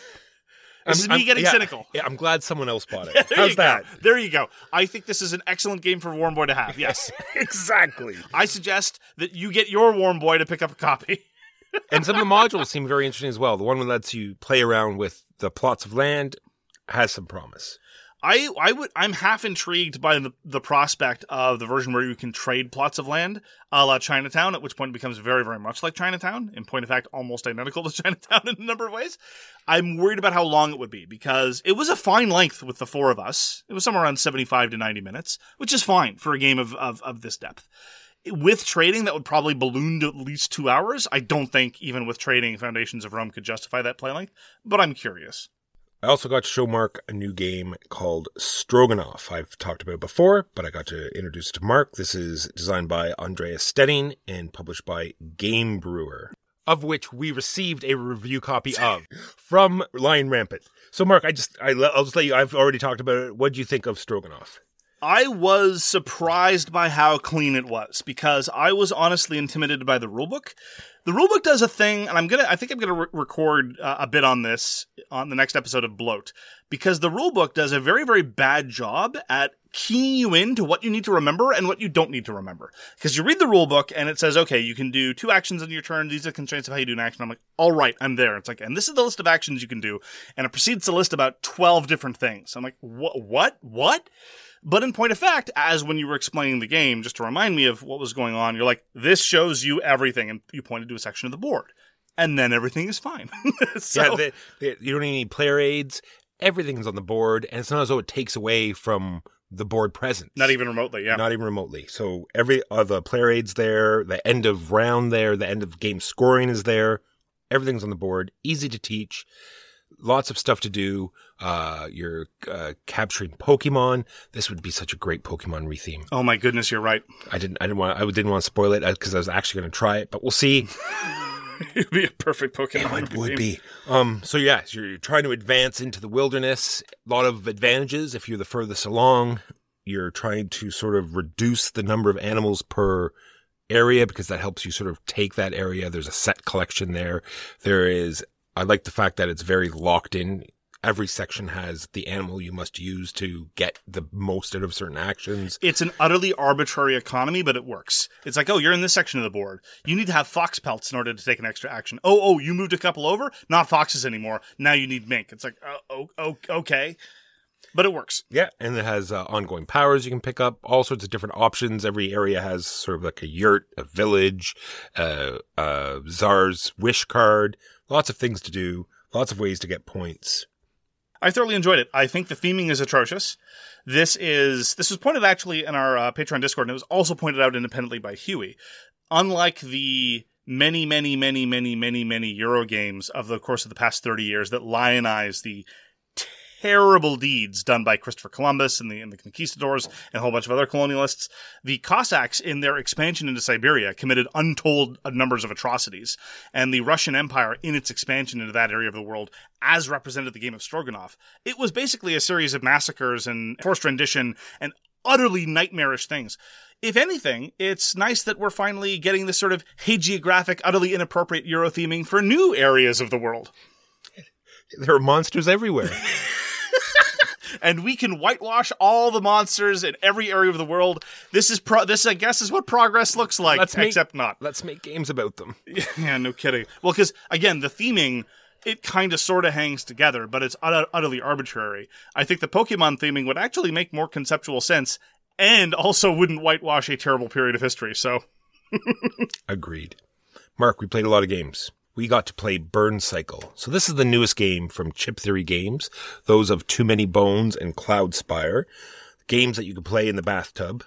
This is me getting yeah, cynical. Yeah, I'm glad someone else bought it. Yeah, How's that? Go. There you go. I think this is an excellent game for Warm Boy to have. Yes. Exactly. I suggest that you get your Warm Boy to pick up a copy. And some of the modules seem very interesting as well. The one that lets you play around with the plots of land has some promise. I, I would, I'm half intrigued by the, the prospect of the version where you can trade plots of land a la Chinatown, at which point it becomes very, very much like Chinatown. In point of fact, almost identical to Chinatown in a number of ways. I'm worried about how long it would be because it was a fine length with the four of us. It was somewhere around seventy-five to ninety minutes, which is fine for a game of, of, of this depth. With trading, that would probably balloon to at least two hours. I don't think even with trading, Foundations of Rome could justify that play length, but I'm curious. I also got to show Mark a new game called Stroganoff. I've talked about it before, but I got to introduce it to Mark. This is designed by Andreas Stedding and published by Game Brewer, of which we received a review copy of from Lion Rampant. So, Mark, I just, I, I'll just let you, I've already talked about it. What do you think of Stroganoff? I was surprised by how clean it was because I was honestly intimidated by the rulebook. The rulebook does a thing, and I'm gonna, I think I'm gonna re- record uh, a bit on this on the next episode of Bloat because the rulebook does a very, very bad job at keying you into what you need to remember and what you don't need to remember. Because you read the rulebook and it says, okay, you can do two actions in your turn. These are the constraints of how you do an action. I'm like, all right, I'm there. It's like, and this is the list of actions you can do, and it proceeds to list about twelve different things. I'm like, what, what, what? But in point of fact, as when you were explaining the game, just to remind me of what was going on, you're like, this shows you everything. And you pointed to a section of the board. And then everything is fine. so, yeah, they, they, you don't need player aids. Everything's on the board. And it's not as though it takes away from the board presence. Not even remotely, yeah. Not even remotely. So every uh, the player aids there, the end of round there, the end of game scoring is there. Everything's on the board. Easy to teach. Lots of stuff to do. Uh, you're uh, capturing Pokemon. This would be such a great Pokemon retheme. Oh my goodness, you're right. I didn't. I didn't want. I didn't want to spoil it because I was actually going to try it, but we'll see. It'd be a perfect Pokemon. It would be. Um. So yeah, so you're trying to advance into the wilderness. A lot of advantages if you're the furthest along. You're trying to sort of reduce the number of animals per area because that helps you sort of take that area. There's a set collection there. There is. I like the fact that it's very locked in. Every section has the animal you must use to get the most out of certain actions. It's an utterly arbitrary economy, but it works. It's like, oh, you're in this section of the board. You need to have fox pelts in order to take an extra action. Oh, oh, you moved a couple over? Not foxes anymore. Now you need mink. It's like, oh, oh okay. But it works. Yeah, and it has uh, ongoing powers you can pick up, all sorts of different options. Every area has sort of like a yurt, a village, uh, uh, Czar's wish card, lots of things to do, lots of ways to get points. I thoroughly enjoyed it. I think the theming is atrocious. This is this was pointed actually in our uh, Patreon Discord, and it was also pointed out independently by Huey. Unlike the many, many, many, many, many, many Euro games of the course of the past thirty years that lionize the terrible deeds done by Christopher Columbus and the, and the conquistadors and a whole bunch of other colonialists, the Cossacks in their expansion into Siberia committed untold numbers of atrocities. And the Russian Empire in its expansion into that area of the world, as represented the game of Stroganoff, it was basically a series of massacres and forced rendition and utterly nightmarish things. If anything, it's nice that we're finally getting this sort of hagiographic, utterly inappropriate Euro theming for new areas of the world. There are monsters everywhere. And we can whitewash all the monsters in every area of the world. This is pro- this, I guess, is what progress looks like, let's make, except not. Let's make games about them. Yeah, no kidding. Well, because, again, the theming, it kind of sort of hangs together, but it's ut- utterly arbitrary. I think the Pokemon theming would actually make more conceptual sense and also wouldn't whitewash a terrible period of history, so... Agreed. Mark, we played a lot of games. we got to play Burn Cycle. So this is the newest game from Chip Theory Games, those of Too Many Bones and Cloudspire, games that you can play in the bathtub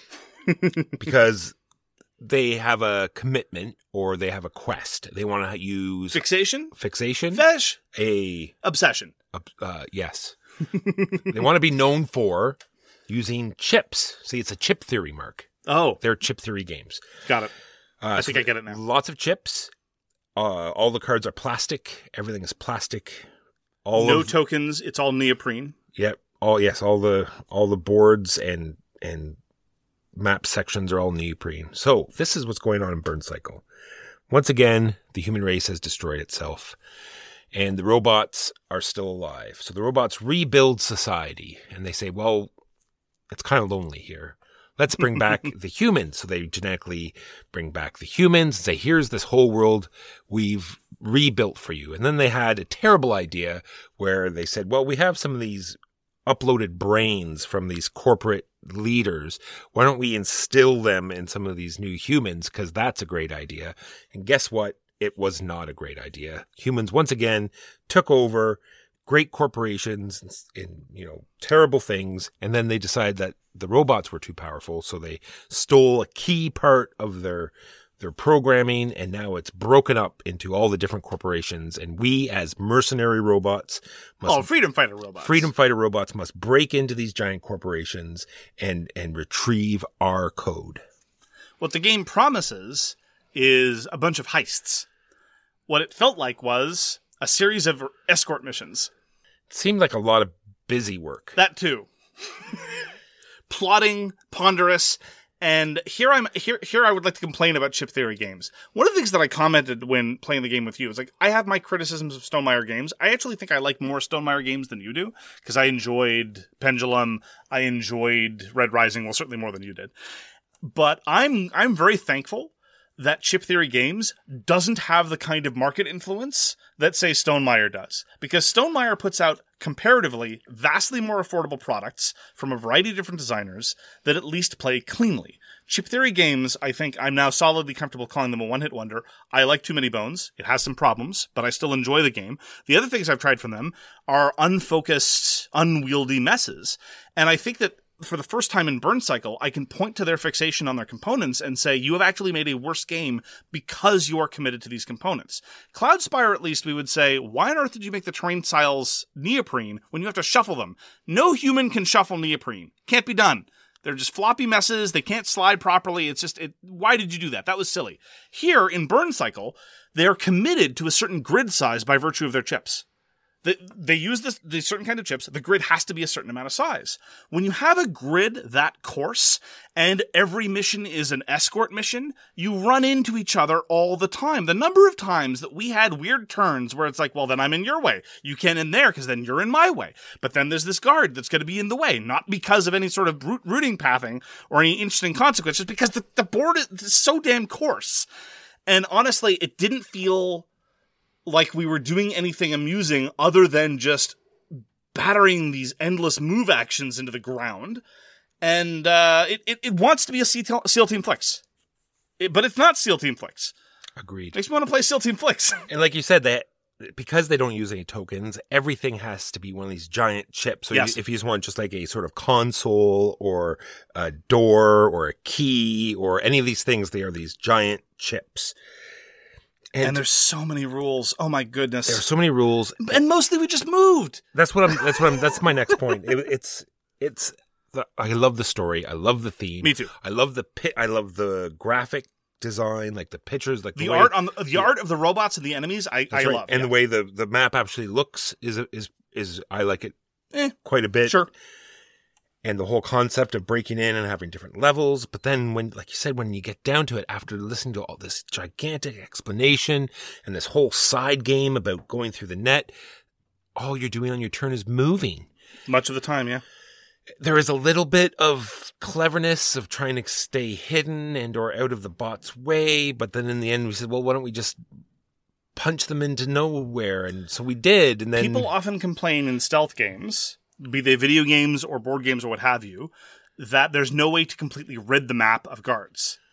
because they have a commitment or they have a quest. They want to use Fixation? Fixation? Fesh? A Obsession. Uh, yes. They want to be known for using chips. See, it's a Chip Theory mark. Oh. They're Chip Theory Games. Got it. Uh, I think so I get it now. Lots of chips. Uh, all the cards are plastic. Everything is plastic. All no of, tokens. It's all neoprene. Yep. All yes. All the all the boards and and map sections are all neoprene. So this is what's going on in Burn Cycle. Once again, the human race has destroyed itself, and the robots are still alive. So the robots rebuild society, and they say, "Well, it's kind of lonely here. Let's bring back the humans." So they genetically bring back the humans and say, here's this whole world we've rebuilt for you. And then they had a terrible idea where they said, well, we have some of these uploaded brains from these corporate leaders. Why don't we instill them in some of these new humans? Because that's a great idea. And guess what? It was not a great idea. Humans, once again, took over great corporations and, and, you know, terrible things. And then they decided that the robots were too powerful. So they stole a key part of their, their programming. And now it's broken up into all the different corporations. And we as mercenary robots must, oh, freedom fighter robots, freedom fighter robots must break into these giant corporations and, and retrieve our code. What the game promises is a bunch of heists. What it felt like was a series of escort missions. It seemed like a lot of busy work. That too. Plotting, ponderous, and here I'm here here I would like to complain about Chip Theory Games. One of the things that I commented when playing the game with you is like, I have my criticisms of Stonemaier games. I actually think I like more Stonemaier games than you do, because I enjoyed Pendulum, I enjoyed Red Rising, well, certainly more than you did. But I'm I'm very thankful that Chip Theory Games doesn't have the kind of market influence that, say, Stonemaier does. Because Stonemaier puts out, comparatively, vastly more affordable products from a variety of different designers that at least play cleanly. Chip Theory Games, I think I'm now solidly comfortable calling them a one-hit wonder. I like Too Many Bones. It has some problems, but I still enjoy the game. The other things I've tried from them are unfocused, unwieldy messes. And I think that for the first time in Burn Cycle, I can point to their fixation on their components and say, you have actually made a worse game because you are committed to these components. Cloudspire, at least, we would say, why on earth did you make the terrain tiles neoprene when you have to shuffle them? No human can shuffle neoprene. Can't be done. They're just floppy messes. They can't slide properly. It's just, it, why did you do that? That was silly. Here, in Burn Cycle, they're committed to a certain grid size by virtue of their chips. They, they use this, these certain kind of chips. The grid has to be a certain amount of size. When you have a grid that coarse and every mission is an escort mission, you run into each other all the time. The number of times that we had weird turns where it's like, well, then I'm in your way. You can't in there because then you're in my way. But then there's this guard that's going to be in the way, not because of any sort of routing pathing or any interesting consequences, because the, the board is so damn coarse. And honestly, it didn't feel like we were doing anything amusing other than just battering these endless move actions into the ground. And uh, it, it, it wants to be a SEAL Team Flicks. It, but it's not SEAL Team Flicks. Agreed. Makes me want to play SEAL Team Flicks. And like you said, that because they don't use any tokens, everything has to be one of these giant chips. So yes. you, if you just want just like a sort of console or a door or a key or any of these things, they are these giant chips. And, and there's so many rules. Oh my goodness. There are so many rules. And mostly we just moved. That's what I'm, that's what I'm, that's my next point. It, it's, it's, the, I love the story. I love the theme. Me too. I love the pit. I love the graphic design, like the pictures, like the, the way, art on the, the yeah. art of the robots and the enemies. I, I right. love. And yeah. the way the, the map actually looks is, is, is, I like it eh, quite a bit. Sure. And the whole concept of breaking in and having different levels. But then when, like you said, when you get down to it, after listening to all this gigantic explanation and this whole side game about going through the net, all you're doing on your turn is moving. Much of the time, yeah. There is a little bit of cleverness of trying to stay hidden and or out of the bot's way. But then in the end, we said, well, why don't we just punch them into nowhere? And so we did. And then people often complain in stealth games, be they video games or board games or what have you, that there's no way to completely rid the map of guards.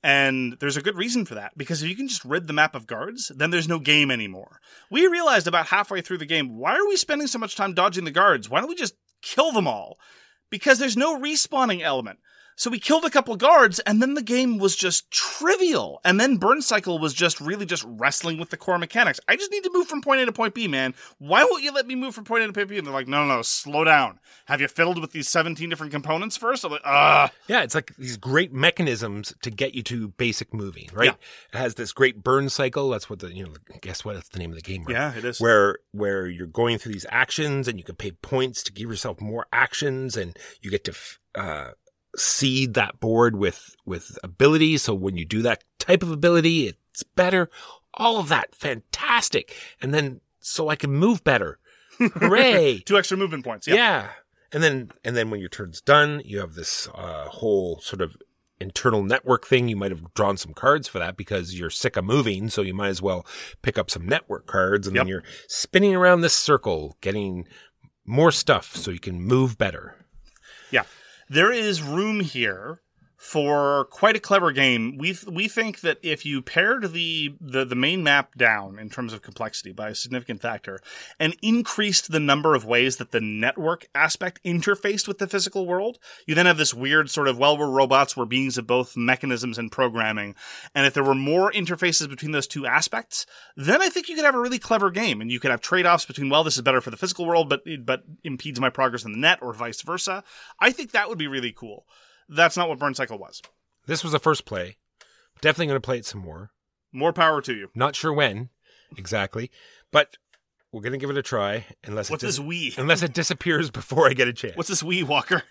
And there's a good reason for that, because if you can just rid the map of guards, then there's no game anymore. We realized about halfway through the game, why are we spending so much time dodging the guards? Why don't we just kill them all? Because there's no respawning element. So we killed a couple guards, and then the game was just trivial. And then Burn Cycle was just really just wrestling with the core mechanics. I just need to move from point A to point B, man. Why won't you let me move from point A to point B? And they're like, no, no, no, slow down. Have you fiddled with these seventeen different components first? I'm like, ah. Yeah, it's like these great mechanisms to get you to basic moving, right? Yeah. It has this great burn cycle. That's what the, you know, guess what? That's the name of the game, right? Yeah, it is. Where, where you're going through these actions and you can pay points to give yourself more actions, and you get to, uh, seed that board with, with abilities. So when you do that type of ability, it's better. All of that. Fantastic. And then, so I can move better. Hooray. Two extra movement points. Yeah. yeah. And then, and then when your turn's done, you have this, uh, whole sort of internal network thing. You might have drawn some cards for that because you're sick of moving. So you might as well pick up some network cards, and yep. then you're spinning around this circle, getting more stuff so you can move better. Yeah. There is room here for quite a clever game. We we think that if you pared the, the, the main map down in terms of complexity by a significant factor and increased the number of ways that the network aspect interfaced with the physical world, you then have this weird sort of, well, we're robots, we're beings of both mechanisms and programming. And if there were more interfaces between those two aspects, then I think you could have a really clever game. And you could have trade-offs between, well, this is better for the physical world, but but impedes my progress in the net, or vice versa. I think that would be really cool. That's not what Burn Cycle was. This was a first play. Definitely going to play it some more. More power to you. Not sure when exactly, but we're going to give it a try. Unless What's it dis- this Wii? Unless it disappears before I get a chance. What's this Wii, Walker?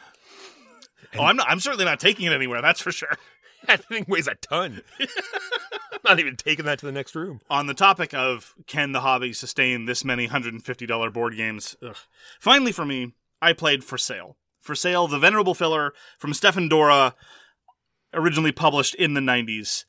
And oh, I'm not. I'm certainly not taking it anywhere. That's for sure. That thing weighs a ton. I'm not even taking that to the next room. On the topic of can the hobby sustain this many one hundred fifty dollars board games? Ugh. Finally, for me, I played For Sale. For Sale, the venerable filler from Stefan Dora, originally published in the nineties.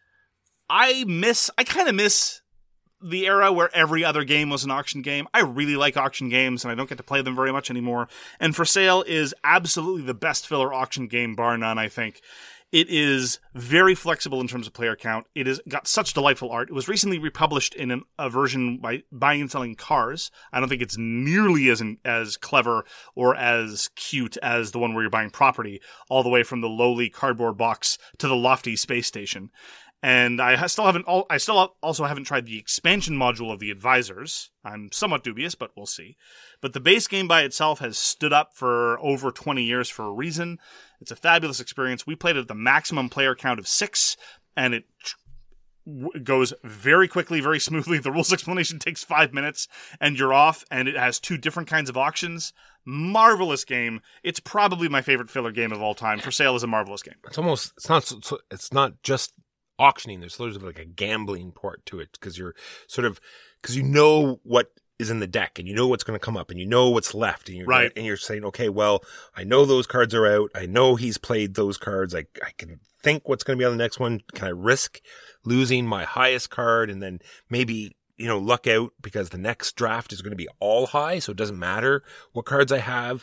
I miss, I kind of miss the era where every other game was an auction game. I really like auction games, and I don't get to play them very much anymore. And For Sale is absolutely the best filler auction game, bar none, I think. It is very flexible in terms of player count. It has got such delightful art. It was recently republished in an, a version by buying and selling cars. I don't think it's nearly as as clever or as cute as the one where you're buying property, all the way from the lowly cardboard box to the lofty space station. And I still haven't. I still also haven't tried the expansion module of the Advisors. I'm somewhat dubious, but we'll see. But the base game by itself has stood up for over twenty years for a reason. It's a fabulous experience. We played it at the maximum player count of six, and it goes very quickly, very smoothly. The rules explanation takes five minutes, and you're off. And it has two different kinds of auctions. Marvelous game. It's probably my favorite filler game of all time. For Sale is a marvelous game. It's almost. It's not. It's not just auctioning. There's sort of like a gambling part to it, because you're sort of because you know what is in the deck, and you know what's going to come up, and you know what's left, and you're right. and you're saying, okay, well, I know those cards are out. I know he's played those cards. I I can think what's going to be on the next one. Can I risk losing my highest card, and then maybe, you know, luck out because the next draft is going to be all high, so it doesn't matter what cards I have.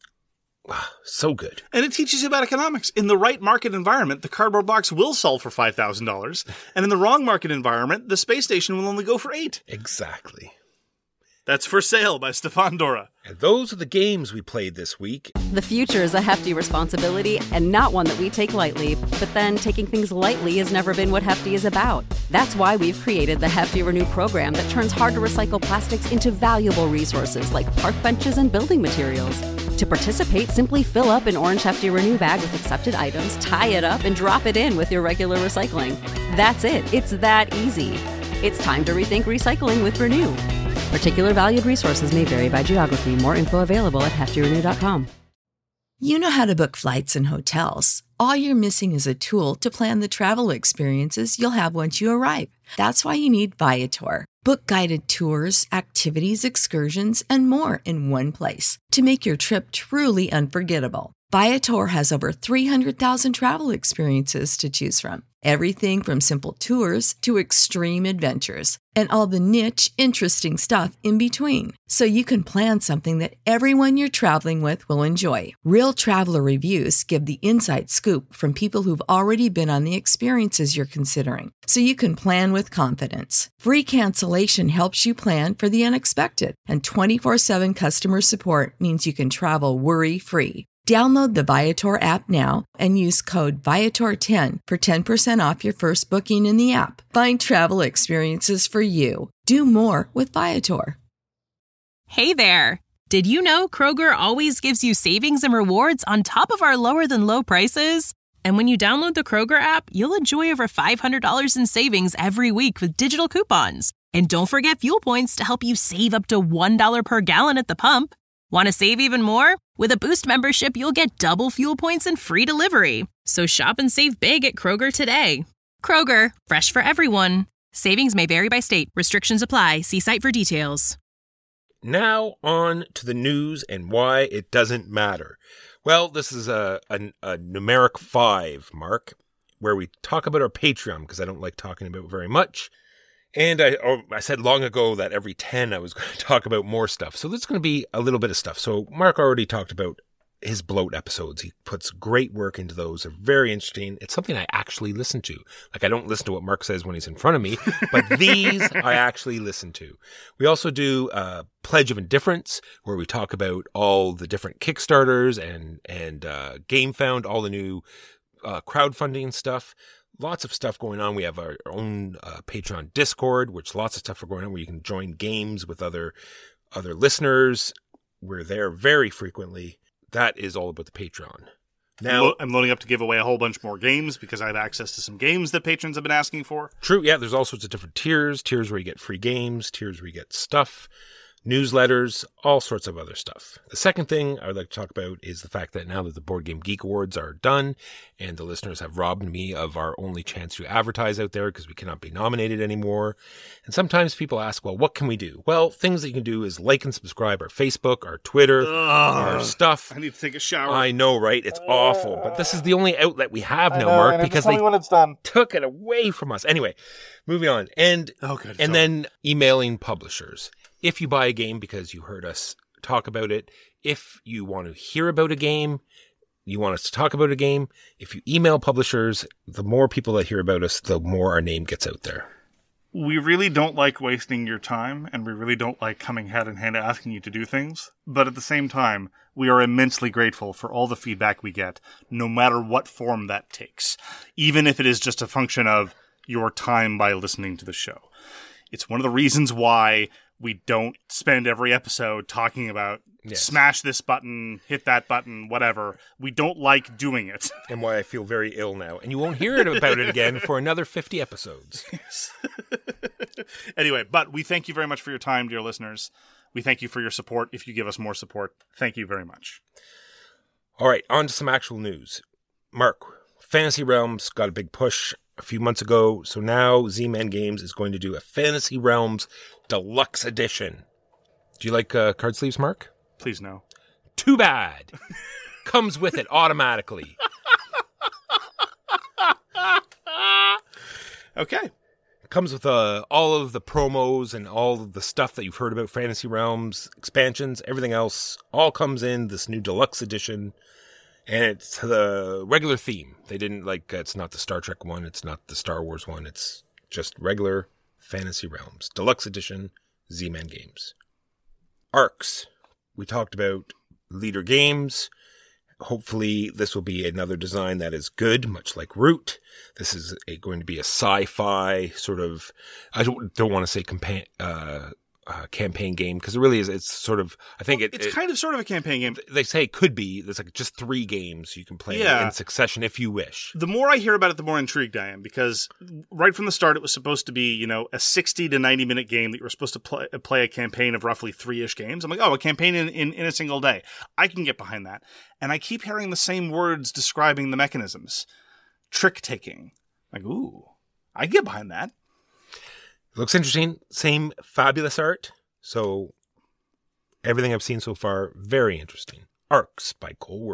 So good. And it teaches you about economics. In the right market environment, the cardboard box will sell for five thousand dollars. And in the wrong market environment, the space station will only go for eight. Exactly. That's For Sale by Stefan Dora. And those are the games we played this week. The future is a hefty responsibility and not one that we take lightly. But then taking things lightly has never been what Hefty is about. That's why we've created the Hefty Renew program that turns hard-to-recycle plastics into valuable resources like park benches and building materials. To participate, simply fill up an orange Hefty Renew bag with accepted items, tie it up, and drop it in with your regular recycling. That's it. It's that easy. It's time to rethink recycling with Renew. Particular valued resources may vary by geography. More info available at hefty renew dot com. You know how to book flights and hotels. All you're missing is a tool to plan the travel experiences you'll have once you arrive. That's why you need Viator. Book guided tours, activities, excursions, and more in one place to make your trip truly unforgettable. Viator has over three hundred thousand travel experiences to choose from. Everything from simple tours to extreme adventures and all the niche, interesting stuff in between. So you can plan something that everyone you're traveling with will enjoy. Real traveler reviews give the inside scoop from people who've already been on the experiences you're considering. So you can plan with confidence. Free cancellation helps you plan for the unexpected. And twenty-four seven customer support means you can travel worry-free. Download the Viator app now and use code Viator ten for ten percent off your first booking in the app. Find travel experiences for you. Do more with Viator. Hey there! Did you know Kroger always gives you savings and rewards on top of our lower than low prices? And when you download the Kroger app, you'll enjoy over five hundred dollars in savings every week with digital coupons. And don't forget fuel points to help you save up to one dollar per gallon at the pump. Want to save even more? With a Boost membership, you'll get double fuel points and free delivery. So shop and save big at Kroger today. Kroger, fresh for everyone. Savings may vary by state. Restrictions apply. See site for details. Now on to the news and why it doesn't matter. Well, this is a, a, a numeric five, Mark, where we talk about our Patreon, because I don't like talking about it very much. And I oh, I said long ago that every ten I was going to talk about more stuff. So there's going to be a little bit of stuff. So Mark already talked about his bloat episodes. He puts great work into those. They're very interesting. It's something I actually listen to. Like, I don't listen to what Mark says when he's in front of me, but these I actually listen to. We also do a Pledge of Indifference, where we talk about all the different Kickstarters and, and uh, GameFound, all the new uh, crowdfunding stuff. Lots of stuff going on. We have our own uh, Patreon Discord, which lots of stuff are going on where you can join games with other other listeners. We're there very frequently. That is all about the Patreon. Now, I'm loading up to give away a whole bunch more games because I have access to some games that patrons have been asking for. True, yeah, there's all sorts of different tiers. Tiers where you get free games, tiers where you get stuff, newsletters, all sorts of other stuff. The second thing I would like to talk about is the fact that now that the Board Game Geek Awards are done and the listeners have robbed me of our only chance to advertise out there because we cannot be nominated anymore. And sometimes people ask, well, what can we do? Well, things that you can do is like and subscribe our Facebook, our Twitter, Ugh, our stuff. I need to take a shower. I know, right? It's uh, awful. But this is the only outlet we have now, know, Mark, because they when it's done. took it away from us. Anyway, moving on. And, oh, good. and then emailing publishers. If you buy a game because you heard us talk about it, if you want to hear about a game, you want us to talk about a game, if you email publishers, the more people that hear about us, the more our name gets out there. We really don't like wasting your time, and we really don't like coming hand in hand asking you to do things. But at the same time, we are immensely grateful for all the feedback we get, no matter what form that takes, even if it is just a function of your time by listening to the show. It's one of the reasons why we don't spend every episode talking about yes. smash this button, hit that button, whatever. We don't like doing it. And why I feel very ill now. And you won't hear it about it again for another fifty episodes. Yes. Anyway, but we thank you very much for your time, dear listeners. We thank you for your support. If you give us more support, thank you very much. All right, on to some actual news. Mark, Fantasy Realms got a big push a few months ago, so now Z-Man Games is going to do a Fantasy Realms Deluxe Edition. Do you like uh, card sleeves, Mark? Please no. Too bad. Comes with it automatically. Okay. Comes with uh, all of the promos and all of the stuff that you've heard about Fantasy Realms, expansions, everything else, all comes in this new Deluxe Edition. And it's the regular theme. They didn't like, uh, it's not the Star Trek one. It's not the Star Wars one. It's just regular Fantasy Realms. Deluxe Edition, Z-Man Games. Arcs. We talked about Leader Games. Hopefully this will be another design that is good, much like Root. This is a, going to be a sci-fi sort of, I don't, don't want to say compa- uh, Uh, campaign game, because it really is. It's sort of, I think well, it, it's it, kind of sort of a campaign game. They say it could be. There's like just three games you can play yeah. in succession if you wish. The more I hear about it, the more intrigued I am, because right from the start, it was supposed to be, you know, a sixty to ninety minute game that you were supposed to play, play a campaign of roughly three-ish games. I'm like, oh, a campaign in, in, in a single day. I can get behind that. And I keep hearing the same words describing the mechanisms. Trick taking. Like, ooh, I can get behind that. Looks interesting. Same fabulous art. So everything I've seen so far, very interesting. Arcs by Cole Worley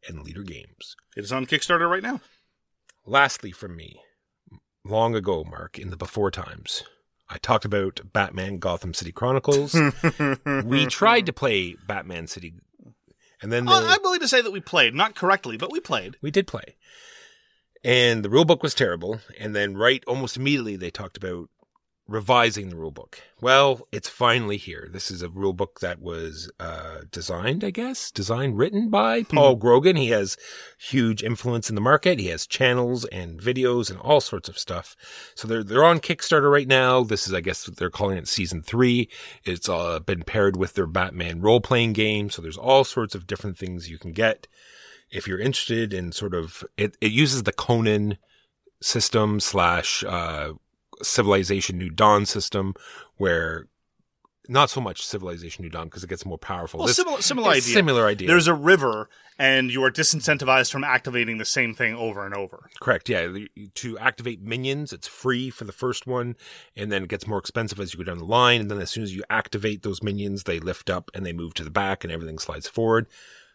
and Leader Games. It is on Kickstarter right now. Lastly from me, long ago, Mark, in the before times, I talked about Batman Gotham City Chronicles. We tried to play Batman City, and then... The, uh, I'm willing to say that we played. Not correctly, but we played. We did play. And the rulebook was terrible, and then right almost immediately they talked about revising the rulebook. Well, it's finally here. This is a rulebook that was uh, designed, I guess, designed, written by Paul Grogan. He has huge influence in the market. He has channels and videos and all sorts of stuff. So they're they're on Kickstarter right now. This is, I guess, they're calling it season three. It's uh, been paired with their Batman role-playing game. So there's all sorts of different things you can get. If you're interested in sort of, it, it uses the Conan system slash uh, Civilization New Dawn system, where not so much Civilization New Dawn because it gets more powerful. Well, this, similar, similar idea. Similar idea. There's a river, and you are disincentivized from activating the same thing over and over. Correct. Yeah. To activate minions, it's free for the first one, and then it gets more expensive as you go down the line. And then as soon as you activate those minions, they lift up and they move to the back, and everything slides forward.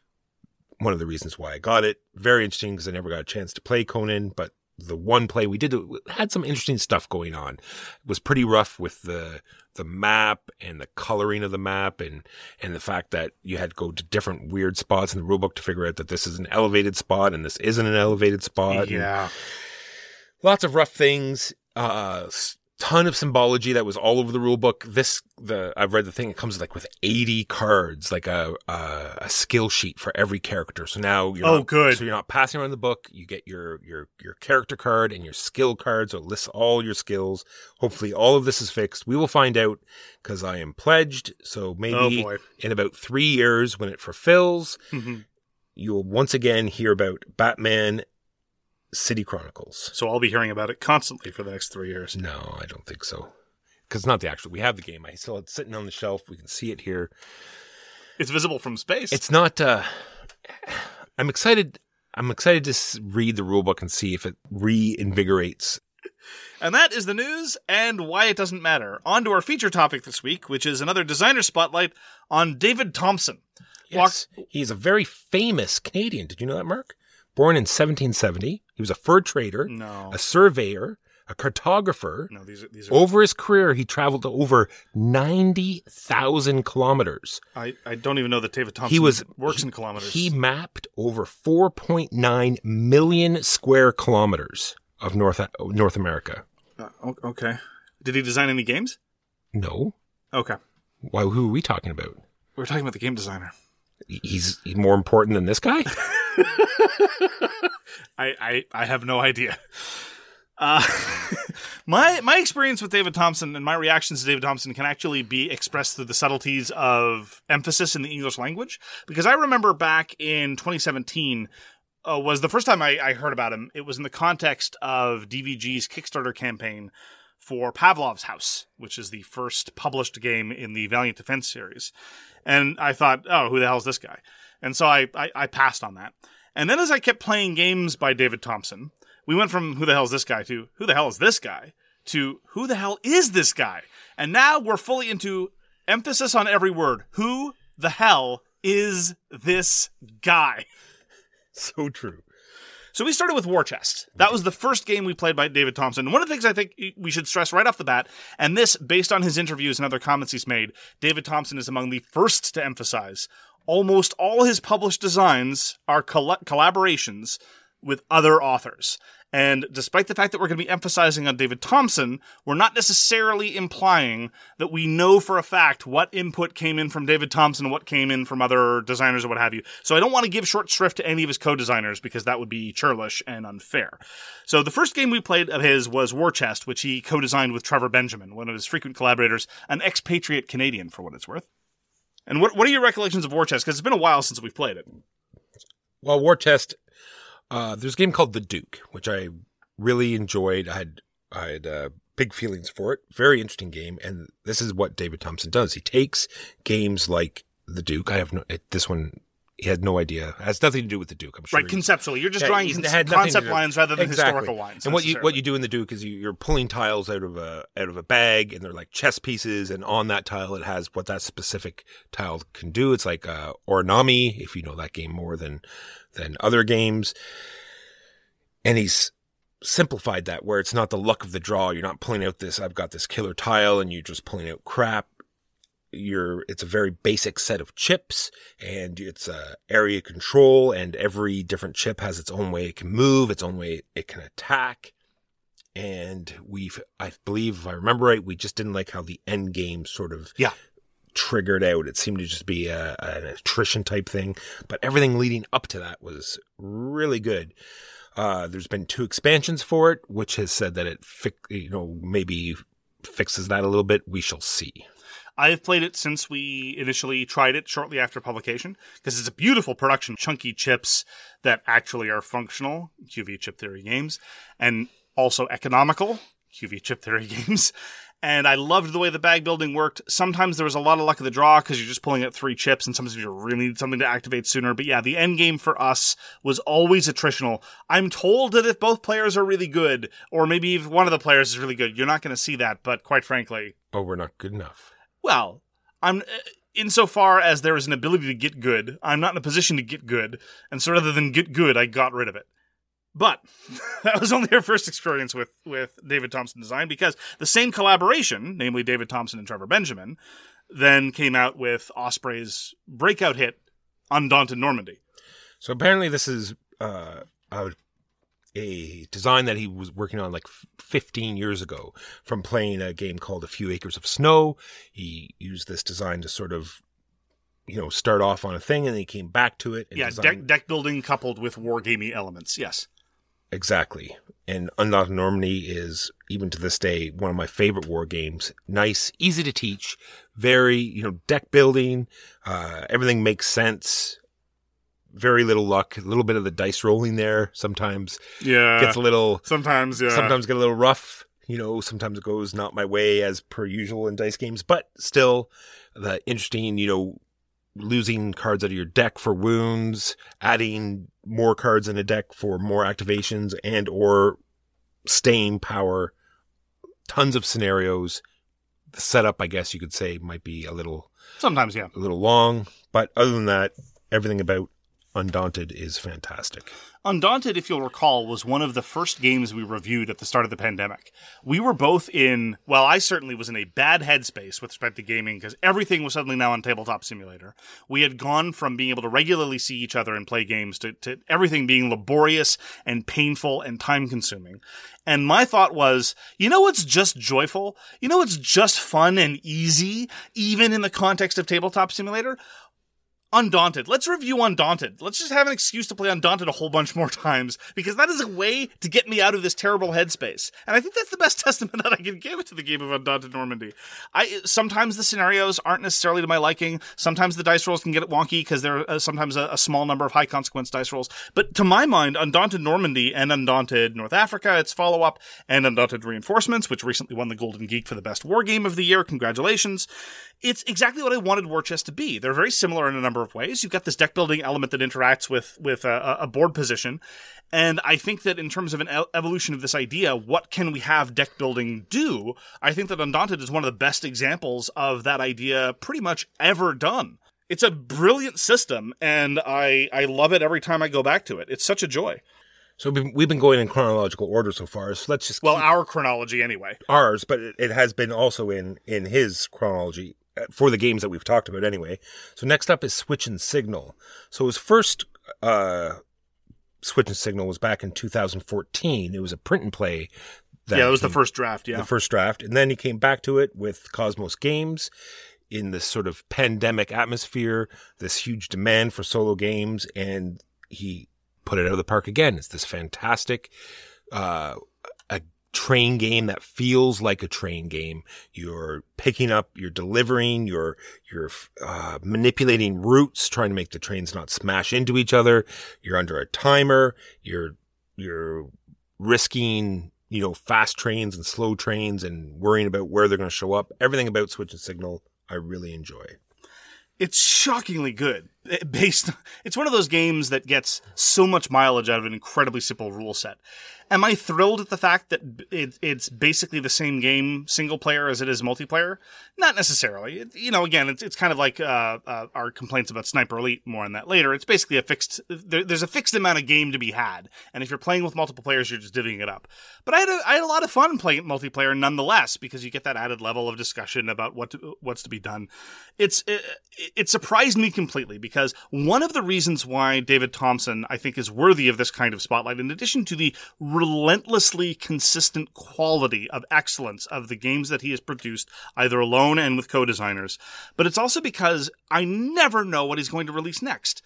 One of the reasons why I got it. Very interesting because I never got a chance to play Conan, but the one play we did had some interesting stuff going on. It was pretty rough with the the map and the coloring of the map, and and the fact that you had to go to different weird spots in the rulebook to figure out that this is an elevated spot and this isn't an elevated spot. Yeah. Lots of rough things. Uh, ton of symbology that was all over the rulebook. This, the, I've read the thing, it comes like with eighty cards, like a, a, a skill sheet for every character. So now you're oh, not, good. So you're not passing around the book. You get your, your, your character card and your skill card. So it lists all your skills. Hopefully all of this is fixed. We will find out because I am pledged. So maybe oh, in about three years when it fulfills, mm-hmm. you'll once again hear about Batman City Chronicles. So I'll be hearing about it constantly for the next three years. No, I don't think so. Because it's not the actual. We have the game. I still it's sitting on the shelf. We can see it here. It's visible from space. It's not. Uh, I'm excited. I'm excited to read the rulebook and see if it reinvigorates. And that is the news and why it doesn't matter. On to our feature topic this week, which is another designer spotlight on David Thompson. Yes, Walk- he's a very famous Canadian. Did you know that, Mark? Born in seventeen seventy, he was a fur trader, no. a surveyor, a cartographer. No, these are, these are... Over his career, he traveled to over ninety thousand kilometers. I, I don't even know that David Thompson he was, works he, in kilometers. He mapped over four point nine million square kilometers of North North America. Uh, okay. Did he design any games? No. Okay. Why? Who are we talking about? We're talking about the game designer. He's more important than this guy? I, I, I have no idea. Uh, my my experience with David Thompson and my reactions to David Thompson can actually be expressed through the subtleties of emphasis in the English language. Because I remember back in twenty seventeen uh, was the first time I, I heard about him. It was in the context of D V G's Kickstarter campaign for Pavlov's House, which is the first published game in the Valiant Defense series. And I thought, oh, who the hell is this guy? And so I, I, I passed on that. And then as I kept playing games by David Thompson, we went from who the hell is this guy to who the hell is this guy to who the hell is this guy? And now we're fully into emphasis on every word. Who the hell is this guy? So true. So we started with War Chest. That was the first game we played by David Thompson. One of the things I think we should stress right off the bat, and this, based on his interviews and other comments he's made, David Thompson is among the first to emphasize almost all his published designs are coll- collaborations with other authors. And despite the fact that we're going to be emphasizing on David Thompson, we're not necessarily implying that we know for a fact what input came in from David Thompson and what came in from other designers or what have you. So I don't want to give short shrift to any of his co-designers because that would be churlish and unfair. So the first game we played of his was War Chest, which he co-designed with Trevor Benjamin, one of his frequent collaborators, an expatriate Canadian for what it's worth. And what what are your recollections of War Chest? Because it's been a while since we've played it. Well, War Chest... Uh, there's a game called The Duke, which I really enjoyed. I had, I had, uh, big feelings for it. Very interesting game. And this is what David Thompson does. He takes games like The Duke. I have no, it, this one he had no idea. It has nothing to do with the Duke, I'm sure. Right, conceptually. You're just yeah, drawing con- concept lines rather than exactly. historical lines. And what you what you do in the Duke is you, you're pulling tiles out of a out of a bag, and they're like chess pieces, and on that tile it has what that specific tile can do. It's like uh, Origami, if you know that game more than than other games. And he's simplified that, where it's not the luck of the draw. You're not pulling out this, I've got this killer tile, and you're just pulling out crap. You're, it's a very basic set of chips, and it's a area control, and every different chip has its own way it can move, its own way it can attack. And we've, I believe, if I remember right, we just didn't like how the end game sort of yeah. triggered out. It seemed to just be a, an attrition type thing, but everything leading up to that was really good. Uh, there's been two expansions for it, which has said that it, fi- you know, maybe fixes that a little bit. We shall see. I have played it since we initially tried it shortly after publication, because it's a beautiful production, chunky chips that actually are functional, Q V Chip Theory games, and also economical, Q V Chip Theory games. And I loved the way the bag building worked. Sometimes there was a lot of luck of the draw because you're just pulling out three chips, and sometimes you really need something to activate sooner. But yeah, the end game for us was always attritional. I'm told that if both players are really good, or maybe if one of the players is really good, you're not going to see that. But quite frankly... Oh, we're not good enough. Well, I'm insofar as there is an ability to get good, I'm not in a position to get good, and so rather than get good, I got rid of it. But that was only our first experience with, with David Thompson Design, because the same collaboration, namely David Thompson and Trevor Benjamin, then came out with Osprey's breakout hit, Undaunted Normandy. So apparently this is uh, a, a design that he was working on like fifteen years ago from playing a game called A Few Acres of Snow. He used this design to sort of, you know, start off on a thing, and then he came back to it. And yeah, designed... deck, deck building coupled with wargamey elements, yes. Exactly. And Undaunted Normandy is, even to this day, one of my favorite war games. Nice, easy to teach, very, you know, deck building, uh, everything makes sense, very little luck, a little bit of the dice rolling there sometimes. Yeah. Gets a little... Sometimes, yeah. Sometimes get a little rough. You know, sometimes it goes not my way as per usual in dice games, but still the interesting, you know, losing cards out of your deck for wounds, adding more cards in a deck for more activations, and or staying power. Tons of scenarios. The setup, I guess you could say, might be a little... Sometimes, yeah. A little long, but other than that, everything about Undaunted is fantastic. Undaunted, if you'll recall, was one of the first games we reviewed at the start of the pandemic. We were both in, well, I certainly was in a bad headspace with respect to gaming because everything was suddenly now on Tabletop Simulator. We had gone from being able to regularly see each other and play games to, to everything being laborious and painful and time-consuming. And my thought was, you know what's just joyful? You know what's just fun and easy, even in the context of Tabletop Simulator? Undaunted. Let's review Undaunted. Let's just have an excuse to play Undaunted a whole bunch more times, because that is a way to get me out of this terrible headspace. And I think that's the best testament that I can give to the game of Undaunted Normandy. I sometimes the scenarios aren't necessarily to my liking. Sometimes the dice rolls can get wonky because there are uh, sometimes a, a small number of high consequence dice rolls. But to my mind, Undaunted Normandy and Undaunted North Africa, its follow-up, and Undaunted Reinforcements, which recently won the Golden Geek for the best war game of the year. Congratulations. It's exactly what I wanted War Chest to be. They're very similar in a number of ways. You've got this deck building element that interacts with with a, a board position, and I think that in terms of an evolution of this idea, what can we have deck building do? I think that Undaunted is one of the best examples of that idea pretty much ever done. It's a brilliant system, and I I love it every time I go back to it. It's such a joy. So we've been going in chronological order so far, so let's just... Well, our chronology anyway. Ours, but it has been also in, in his chronology for the games that we've talked about anyway. So next up is Switch and Signal. So his first uh, Switch and Signal was back in two thousand fourteen. It was a print and play. That yeah, it was came, the first draft, yeah. The first draft. And then he came back to it with Cosmos Games in this sort of pandemic atmosphere, this huge demand for solo games, and he put it out of the park again. It's this fantastic uh, a train game that feels like a train game. You're picking up, you're delivering, you're you're uh, manipulating routes, trying to make the trains not smash into each other. You're under a timer. You're you're risking, you know, fast trains and slow trains and worrying about where they're going to show up. Everything about Switch and Signal I really enjoy. It's shockingly good. based, it's one of those games that gets so much mileage out of an incredibly simple rule set. Am I thrilled at the fact that it, it's basically the same game single player as it is multiplayer? Not necessarily. It, you know, again, it's, it's kind of like uh, uh, our complaints about Sniper Elite, more on that later. It's basically a fixed, there, there's a fixed amount of game to be had. And if you're playing with multiple players, you're just divvying it up. But I had a, I had a lot of fun playing multiplayer nonetheless, because you get that added level of discussion about what to, what's to be done. It's it, it surprised me completely, because one of the reasons why David Thompson, I think, is worthy of this kind of spotlight, in addition to the relentlessly consistent quality of excellence of the games that he has produced, either alone and with co-designers, but it's also because I never know what he's going to release next.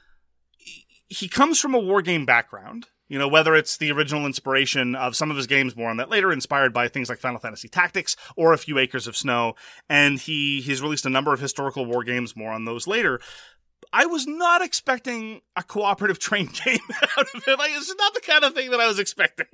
He comes from a war game background. You know, whether it's the original inspiration of some of his games, more on that later, inspired by things like Final Fantasy Tactics or A Few Acres of Snow, and he he's released a number of historical war games, more on those later. I was not expecting a cooperative train game out of it. Like, it's not the kind of thing that I was expecting.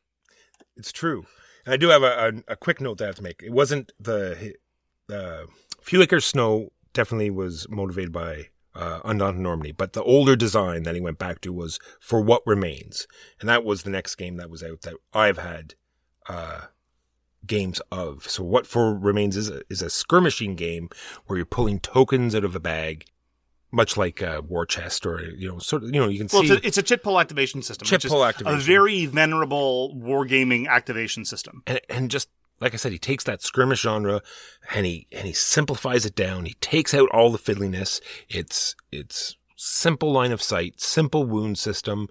It's true. And I do have a, a, a quick note that I have to make. It wasn't the uh, Few Acres of Snow definitely was motivated by uh, Undaunted Normandy, but the older design that he went back to was For What Remains. And that was the next game that was out that I've had uh, games of. So What For Remains is a, is a skirmishing game where you're pulling tokens out of a bag, much like a war chest, or, you know, sort of, you know, you can well, see. Well, it's, it's a chit pull activation system. Chit which pull is activation. A very venerable wargaming activation system. And, and just, like I said, he takes that skirmish genre and he, and he simplifies it down. He takes out all the fiddliness. It's, it's simple line of sight, simple wound system,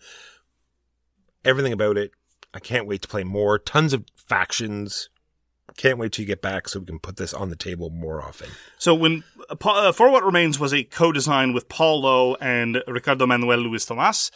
everything about it. I can't wait to play more. Tons of factions. Can't wait till you get back so we can put this on the table more often. So when uh, For What Remains was a co-design with Paul Lowe and Ricardo Manuel Luis Tomas,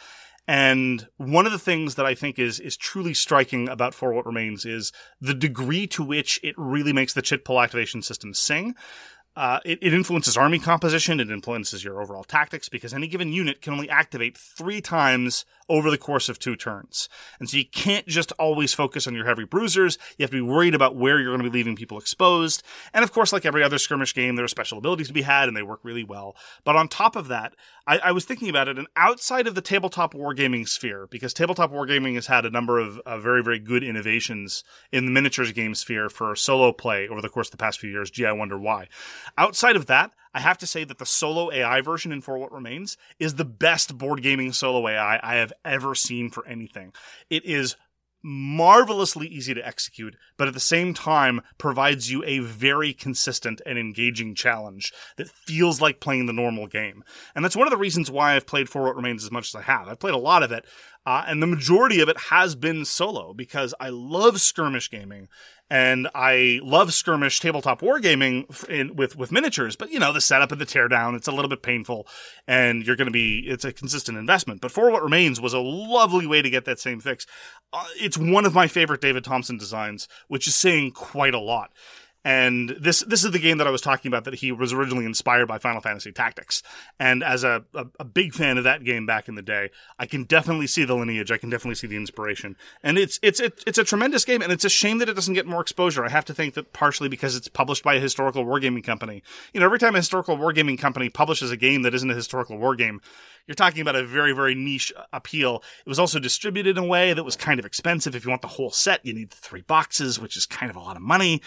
and one of the things that I think is is truly striking about For What Remains is the degree to which it really makes the chit pull activation system sing. Uh, it, it influences army composition, it influences your overall tactics, because any given unit can only activate three times over the course of two turns. And so you can't just always focus on your heavy bruisers. You have to be worried about where you're going to be leaving people exposed. And of course, like every other skirmish game, there are special abilities to be had, and they work really well. But on top of that, I, I was thinking about it, and outside of the tabletop wargaming sphere, because tabletop wargaming has had a number of uh, very, very good innovations in the miniatures game sphere for solo play over the course of the past few years. Gee, I wonder why. Outside of that, I have to say that the solo A I version in For What Remains is the best board gaming solo A I I have ever seen for anything. It is marvelously easy to execute, but at the same time provides you a very consistent and engaging challenge that feels like playing the normal game. And that's one of the reasons why I've played For What Remains as much as I have. I've played a lot of it, uh, and the majority of it has been solo, because I love skirmish gaming, and I love skirmish tabletop wargaming in, with, with miniatures, but, you know, the setup and the teardown, it's a little bit painful, and you're going to be, it's a consistent investment. But For What Remains was a lovely way to get that same fix. Uh, it's one of my favorite David Thompson designs, which is saying quite a lot. And this this is the game that I was talking about, that he was originally inspired by Final Fantasy Tactics. And as a, a, a big fan of that game back in the day, I can definitely see the lineage. I can definitely see the inspiration. And it's it's it, it's a tremendous game, and it's a shame that it doesn't get more exposure. I have to think that partially because it's published by a historical wargaming company. You know, every time a historical wargaming company publishes a game that isn't a historical wargame, you're talking about a very, very niche appeal. It was also distributed in a way that was kind of expensive. If you want the whole set, you need the three boxes, which is kind of a lot of money.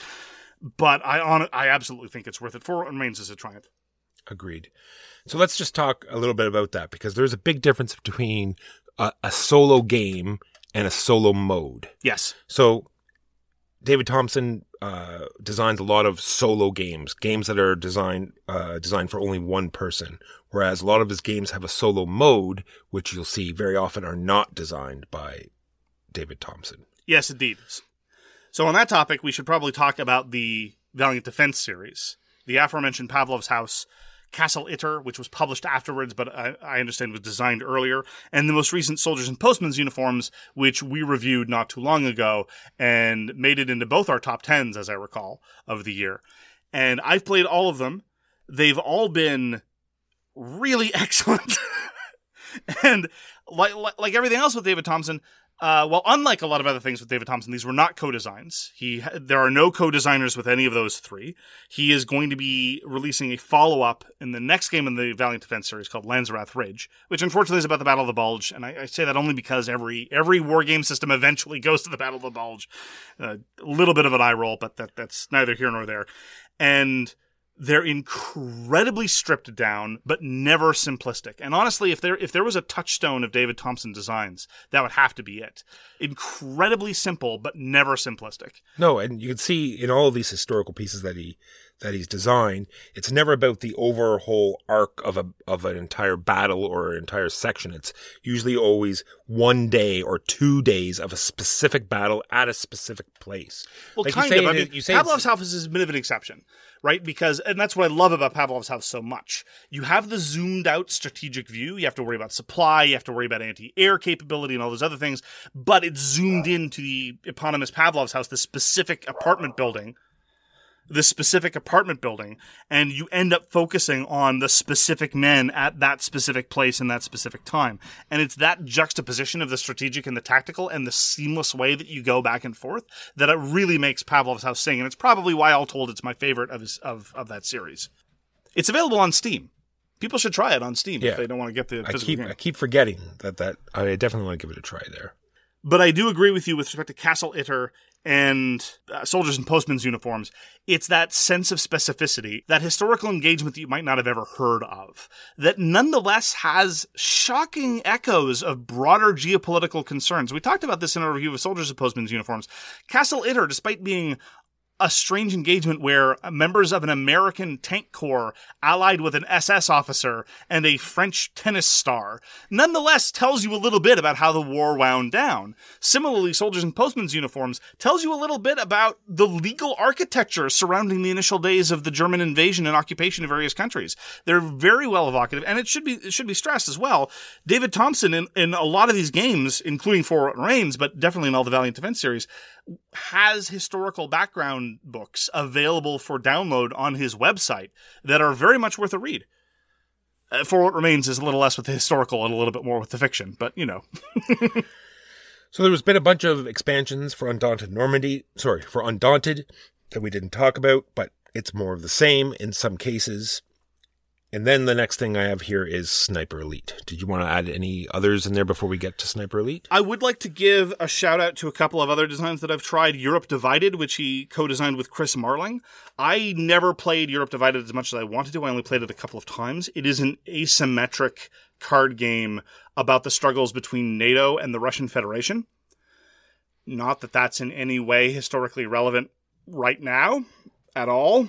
But I on I absolutely think it's worth it. For What Remains is a triumph. Agreed. So let's just talk a little bit about that, because there's a big difference between a, a solo game and a solo mode. Yes. So David Thompson uh, designs a lot of solo games, games that are designed uh, designed for only one person, whereas a lot of his games have a solo mode, which you'll see very often are not designed by David Thompson. Yes, indeed. So on that topic, we should probably talk about the Valiant Defense series. The aforementioned Pavlov's House, Castle Itter, which was published afterwards, but I, I understand was designed earlier, and the most recent Soldiers and Postmen's uniforms, which we reviewed not too long ago, and made it into both our top tens, as I recall, of the year. And I've played all of them. They've all been really excellent. And like, like like everything else with David Thompson, uh, well, unlike a lot of other things with David Thompson, these were not co-designs. He, there are no co-designers with any of those three. He is going to be releasing a follow-up in the next game in the Valiant Defense series called Lanzarath Ridge, which unfortunately is about the Battle of the Bulge. And I, I say that only because every every war game system eventually goes to the Battle of the Bulge. Uh, a little bit of an eye roll, but that that's neither here nor there. And they're incredibly stripped down, but never simplistic. And honestly, if there if there was a touchstone of David Thompson designs, that would have to be it. Incredibly simple, but never simplistic. No, and you can see in all of these historical pieces that he that he's designed, it's never about the overall arc of a of an entire battle or an entire section. It's usually always one day or two days of a specific battle at a specific place. Well, like kind you say, of. I mean, you say Pavlov's House is a bit of an exception, right? Because, and that's what I love about Pavlov's House so much. You have the zoomed out strategic view. You have to worry about supply. You have to worry about anti-air capability and all those other things. But it's zoomed into the eponymous Pavlov's House, the specific apartment building. This specific apartment building, and you end up focusing on the specific men at that specific place in that specific time. And it's that juxtaposition of the strategic and the tactical and the seamless way that you go back and forth that it really makes Pavlov's House sing. And it's probably why, all told, it's my favorite of his, of, of that series. It's available on Steam. People should try it on Steam yeah. if they don't want to get the physical I keep, game. I keep forgetting that, that I definitely want to give it a try there. But I do agree with you with respect to Castle Itter and uh, Soldiers and Postmen's uniforms. It's that sense of specificity, that historical engagement that you might not have ever heard of, that nonetheless has shocking echoes of broader geopolitical concerns. We talked about this in our review of Soldiers and Postmen's uniforms. Castle Itter, despite being a strange engagement where members of an American tank corps allied with an S S officer and a French tennis star nonetheless tells you a little bit about how the war wound down. Similarly, Soldiers and Postmen's uniforms tells you a little bit about the legal architecture surrounding the initial days of the German invasion and occupation of various countries. They're very well evocative, and it should be it should be stressed as well. David Thompson, in, in a lot of these games, including For What Remains, but definitely in all the Valiant Defense series, has historical background books available for download on his website that are very much worth a read. Uh, For What Remains is a little less with the historical and a little bit more with the fiction, but you know. So there's been a bunch of expansions for Undaunted Normandy, sorry, for Undaunted that we didn't talk about, but it's more of the same in some cases. And then the next thing I have here is Sniper Elite. Did you want to add any others in there before we get to Sniper Elite? I would like to give a shout out to a couple of other designs that I've tried. Europe Divided, which he co-designed with Chris Marling. I never played Europe Divided as much as I wanted to. I only played it a couple of times. It is an asymmetric card game about the struggles between NATO and the Russian Federation. Not that that's in any way historically relevant right now at all.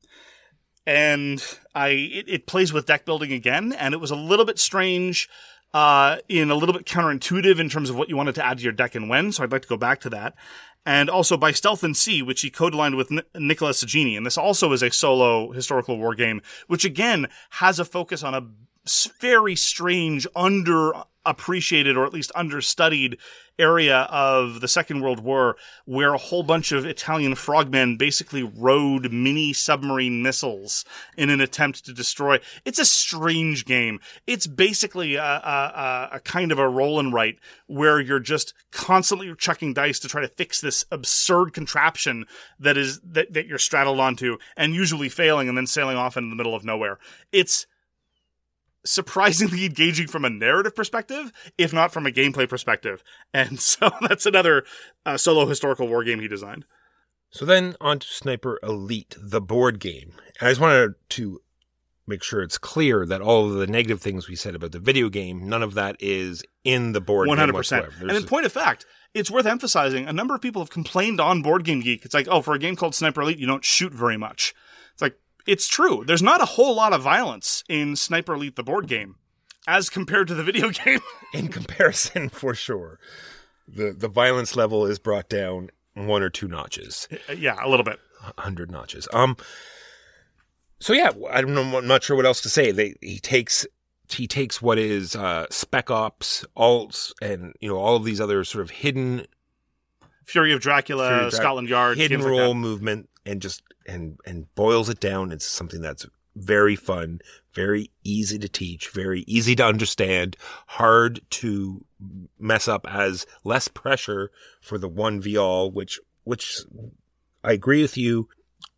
And I it, it plays with deck building again, and it was a little bit strange, uh, in a little bit counterintuitive in terms of what you wanted to add to your deck and when, so I'd like to go back to that. And also by Stealth and Sea, which he co-designed with N- Nicola Sagini, and this also is a solo historical war game, which again has a focus on a very strange, underappreciated, or at least understudied area of the Second World War, where a whole bunch of Italian frogmen basically rode mini submarine missiles in an attempt to destroy. It's a strange game. It's basically a, a, a kind of a roll and write where you're just constantly chucking dice to try to fix this absurd contraption that is that, that you're straddled onto, and usually failing and then sailing off into the middle of nowhere. It's surprisingly engaging from a narrative perspective, if not from a gameplay perspective. And so that's another uh, solo historical war game he designed. So then on to Sniper Elite, the board game. And I just wanted to make sure it's clear that all of the negative things we said about the video game, none of that is in the board one hundred percent. game whatsoever. And There's in point of fact, it's worth emphasizing, a number of people have complained on Board Game Geek. It's like, oh, for a game called Sniper Elite, you don't shoot very much. It's like, it's true. There's not a whole lot of violence in Sniper Elite, the board game, as compared to the video game. In comparison, for sure. The the violence level is brought down one or two notches. Yeah, a little bit. A hundred notches. Um. So yeah, I don't know. I'm not sure what else to say. They he takes he takes what is uh, Spec Ops, Alts, and you know all of these other sort of hidden Fury of Dracula, Fury of Dra- Scotland Yard, hidden games role like movement, and just and and boils it down into something that's very fun, very easy to teach, very easy to understand, hard to mess up, as less pressure for the one v all, which, which I agree with you.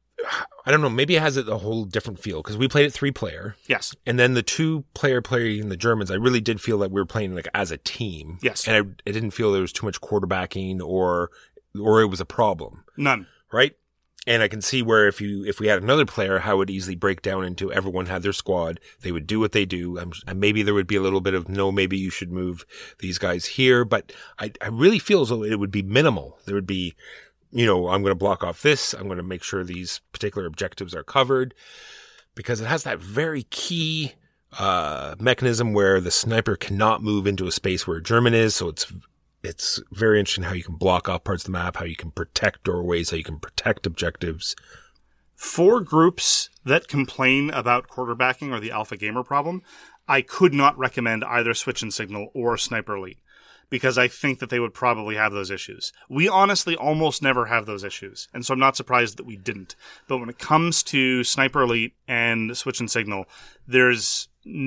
I don't know, maybe it has a whole different feel because we played it three player. Yes. And then the two player playing the Germans, I really did feel like we were playing like as a team. Yes. And I, I didn't feel there was too much quarterbacking or, or it was a problem. None. Right? And I can see where if you, if we had another player, how it would easily break down into everyone had their squad. They would do what they do. I'm, and maybe there would be a little bit of, no, maybe you should move these guys here. But I, I really feel as though it would be minimal. There would be, you know, I'm going to block off this. I'm going to make sure these particular objectives are covered, because it has that very key uh mechanism where the sniper cannot move into a space where a German is. So it's it's very interesting how you can block off parts of the map, how you can protect doorways, how you can protect objectives. For groups that complain about quarterbacking or the alpha gamer problem, I could not recommend either Switch and Signal or Sniper Elite, because I think that they would probably have those issues. We honestly almost never have those issues, and so I'm not surprised that we didn't. But when it comes to Sniper Elite and Switch and Signal, there's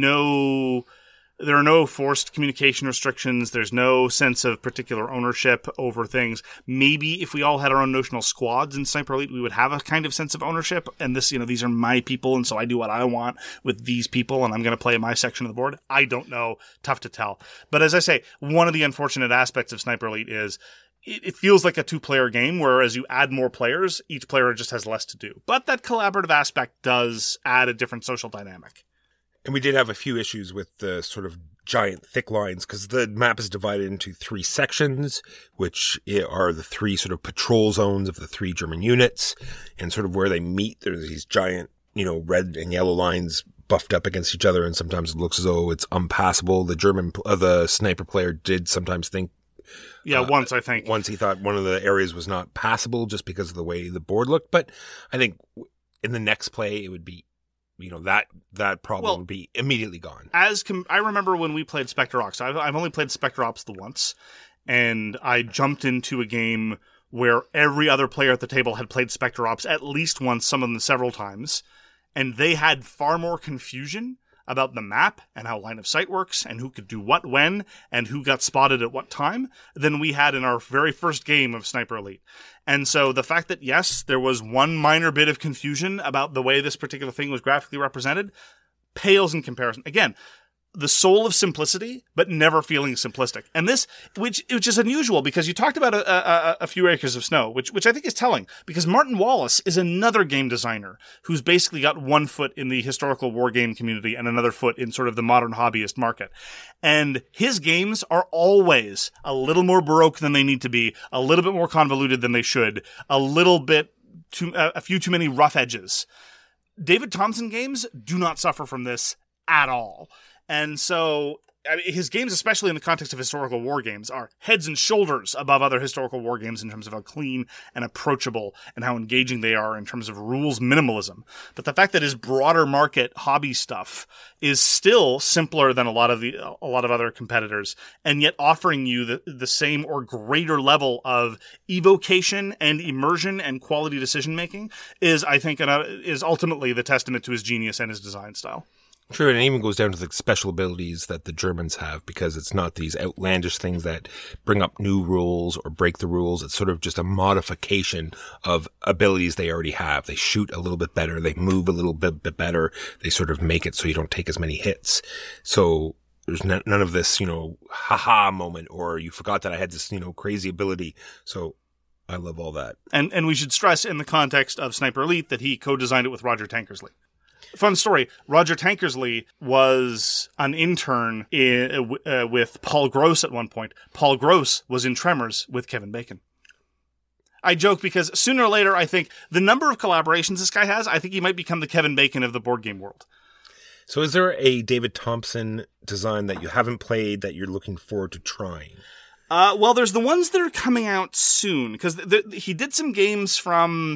no... There are no forced communication restrictions. There's no sense of particular ownership over things. Maybe if we all had our own notional squads in Sniper Elite, we would have a kind of sense of ownership. And this, you know, these are my people, and so I do what I want with these people, and I'm going to play my section of the board. I don't know. Tough to tell. But as I say, one of the unfortunate aspects of Sniper Elite is it, it feels like a two-player game, where as you add more players, each player just has less to do. But that collaborative aspect does add a different social dynamic. And we did have a few issues with the sort of giant thick lines, because the map is divided into three sections, which are the three sort of patrol zones of the three German units, and sort of where they meet, there's these giant, you know, red and yellow lines buffed up against each other, and sometimes it looks as though it's unpassable. The German, uh, the sniper player did sometimes think, Yeah, uh, once I think. Once he thought one of the areas was not passable just because of the way the board looked, but I think in the next play it would be, you know, that that problem well, would be immediately gone. As com- I remember when we played Spectre Ops, I've, I've only played Spectre Ops the once, and I jumped into a game where every other player at the table had played Spectre Ops at least once, some of them several times, and they had far more confusion about the map and how line of sight works and who could do what when and who got spotted at what time than we had in our very first game of Sniper Elite. And so the fact that, yes, there was one minor bit of confusion about the way this particular thing was graphically represented pales in comparison. Again, the soul of simplicity, but never feeling simplistic. And this, which, which is unusual, because you talked about a, a, a few acres of snow, which, which I think is telling, because Martin Wallace is another game designer who's basically got one foot in the historical war game community and another foot in sort of the modern hobbyist market. And his games are always a little more baroque than they need to be, a little bit more convoluted than they should, a little bit too, a few too many rough edges. David Thompson games do not suffer from this at all. And so I mean, his games, especially in the context of historical war games, are heads and shoulders above other historical war games in terms of how clean and approachable and how engaging they are in terms of rules minimalism. But the fact that his broader market hobby stuff is still simpler than a lot of the a lot of other competitors, and yet offering you the, the same or greater level of evocation and immersion and quality decision making is, I think, an, uh, is ultimately the testament to his genius and his design style. True, and it even goes down to the special abilities that the Germans have, because it's not these outlandish things that bring up new rules or break the rules. It's sort of just a modification of abilities they already have. They shoot a little bit better. They move a little bit, bit better. They sort of make it so you don't take as many hits. So there's n- none of this, you know, haha moment, or you forgot that I had this, you know, crazy ability. So I love all that. And, and we should stress in the context of Sniper Elite that he co-designed it with Roger Tankersley. Fun story. Roger Tankersley was an intern in, uh, with Paul Gross at one point. Paul Gross was in Tremors with Kevin Bacon. I joke because sooner or later, I think the number of collaborations this guy has, I think he might become the Kevin Bacon of the board game world. So is there a David Thompson design that you haven't played that you're looking forward to trying? Uh, well, there's the ones that are coming out soon, because th- th- he did some games from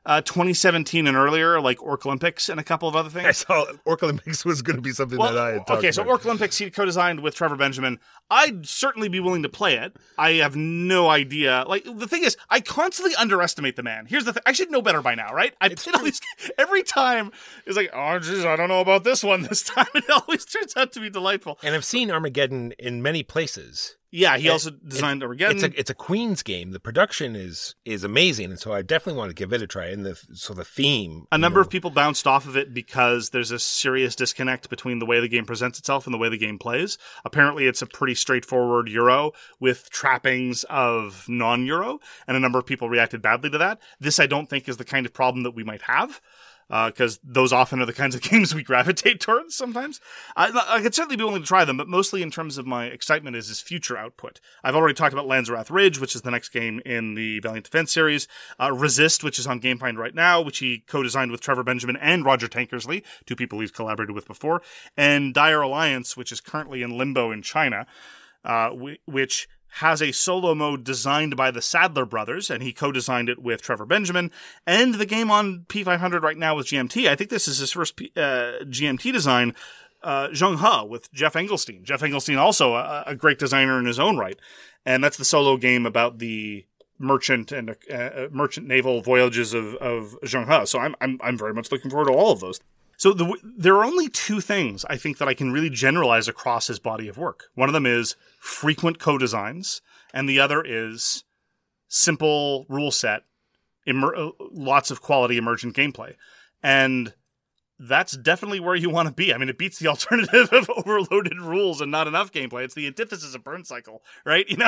Uh, twenty seventeen and earlier, like Orc Olympics and a couple of other things. I saw Orc Olympics was going to be something well, that I had talked Okay, so about. Orc Olympics he co-designed with Trevor Benjamin. I'd certainly be willing to play it. I have no idea. Like, the thing is, I constantly underestimate the man. Here's the thing. I should know better by now, right? I played all these every time. It's like, oh, geez, I don't know about this one this time. It always turns out to be delightful. And I've seen Armageddon in many places. Yeah, he And also designed it, Armageddon. It's a it's a Queen's game. The production is is amazing, and so I definitely want to give it a try. And the so the theme, A number know, of people bounced off of it because there's a serious disconnect between the way the game presents itself and the way the game plays. Apparently, it's a pretty straightforward Euro with trappings of non-Euro, and a number of people reacted badly to that. This, I don't think, is the kind of problem that we might have. Because uh, those often are the kinds of games we gravitate towards sometimes. I, I could certainly be willing to try them, but mostly in terms of my excitement is his future output. I've already talked about Lands of Wrath Ridge, which is the next game in the Valiant Defense series. Uh, Resist, which is on GameFind right now, which he co-designed with Trevor Benjamin and Roger Tankersley, two people he's collaborated with before. And Dire Alliance, which is currently in limbo in China, uh, which has a solo mode designed by the Sadler brothers, and he co-designed it with Trevor Benjamin, and the game on P five hundred right now with G M T. I think this is his first P- uh, G M T design, uh, Zheng He, with Jeff Engelstein. Jeff Engelstein, also a, a great designer in his own right, and that's the solo game about the merchant and uh, merchant naval voyages of, of Zheng He. So I'm, I'm, I'm very much looking forward to all of those. So the, there are only two things I think that I can really generalize across his body of work. One of them is frequent co-designs, and the other is simple rule set, immer- lots of quality emergent gameplay. And that's definitely where you want to be. I mean, it beats the alternative of overloaded rules and not enough gameplay. It's the antithesis of Burn Cycle, right? You know,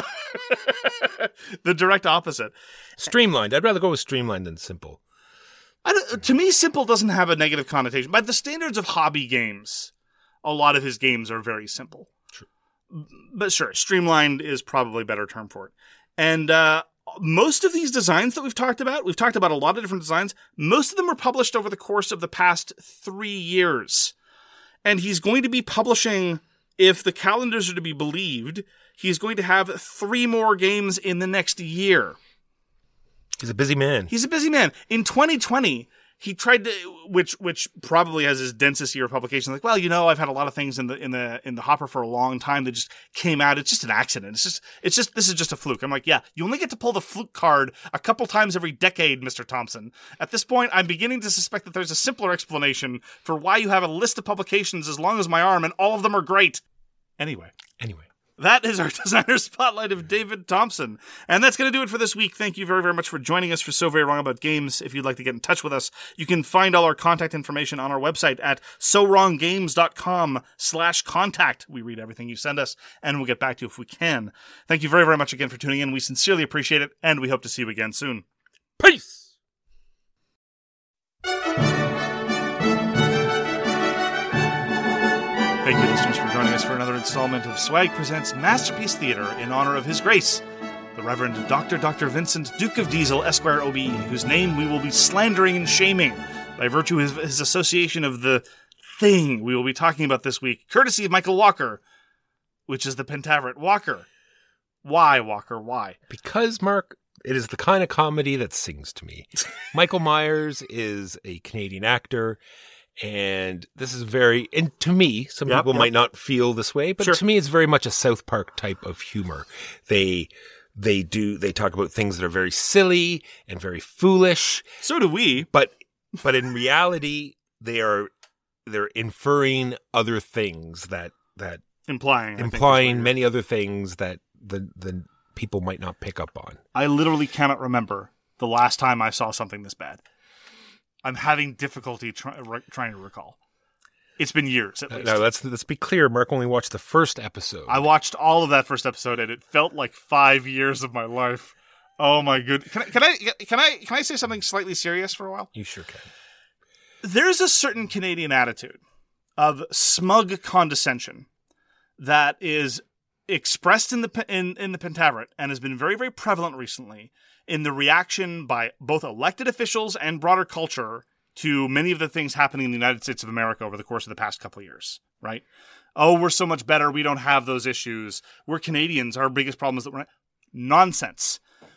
the direct opposite. Streamlined. I'd rather go with streamlined than simple. I don't, to me, simple doesn't have a negative connotation. By the standards of hobby games, a lot of his games are very simple. True. But sure, streamlined is probably a better term for it. And uh, most of these designs that we've talked about, we've talked about a lot of different designs, most of them were published over the course of the past three years. And he's going to be publishing, if the calendars are to be believed, he's going to have three more games in the next year. He's a busy man. He's a busy man. In twenty twenty, he tried to, which which probably has his densest year of publication. Like, well, you know, I've had a lot of things in the in the in the hopper for a long time that just came out. It's just an accident. It's just it's just this is just a fluke. I'm like, yeah, you only get to pull the fluke card a couple times every decade, Mister Thompson. At this point, I'm beginning to suspect that there's a simpler explanation for why you have a list of publications as long as my arm, and all of them are great. Anyway. Anyway. That is our designer spotlight of David Thompson. And that's going to do it for this week. Thank you very, very much for joining us for So Very Wrong About Games. If you'd like to get in touch with us, you can find all our contact information on our website at so wrong games dot com slash contact. We read everything you send us, and we'll get back to you if we can. Thank you very, very much again for tuning in. We sincerely appreciate it, and we hope to see you again soon. Peace! Thank you, listeners, for joining us for another installment of Swag Presents Masterpiece Theater in honor of His Grace, the Reverend Doctor Doctor Vincent, Duke of Diesel, Esquire O B E, whose name we will be slandering and shaming by virtue of his association of the thing we will be talking about this week, courtesy of Michael Walker, which is the Pentaveret. Walker. Why, Walker? Why? Because, Mark, it is the kind of comedy that sings to me. Michael Myers is a Canadian actor. And this is very, and to me, some yep, people yep. might not feel this way, but sure. to me, it's very much a South Park type of humor. They, they do, they talk about things that are very silly and very foolish. So do we. But, but in reality, they are, they're inferring other things that, that, implying, implying many other things that the, the people might not pick up on. I literally cannot remember the last time I saw something this bad. I'm having difficulty try, re, trying to recall. It's been years, at least. Now, let's, let's be clear. Mark only watched the first episode. I watched all of that first episode, and it felt like five years of my life. Oh, my goodness. Can I, can I, can I, can I say something slightly serious for a while? You sure can. There's a certain Canadian attitude of smug condescension that is expressed in the in, in the Pentaveret and has been very, very prevalent recently in the reaction by both elected officials and broader culture to many of the things happening in the United States of America over the course of the past couple of years, right? Oh, we're so much better. We don't have those issues. We're Canadians. Our biggest problem is that we're not... Nonsense.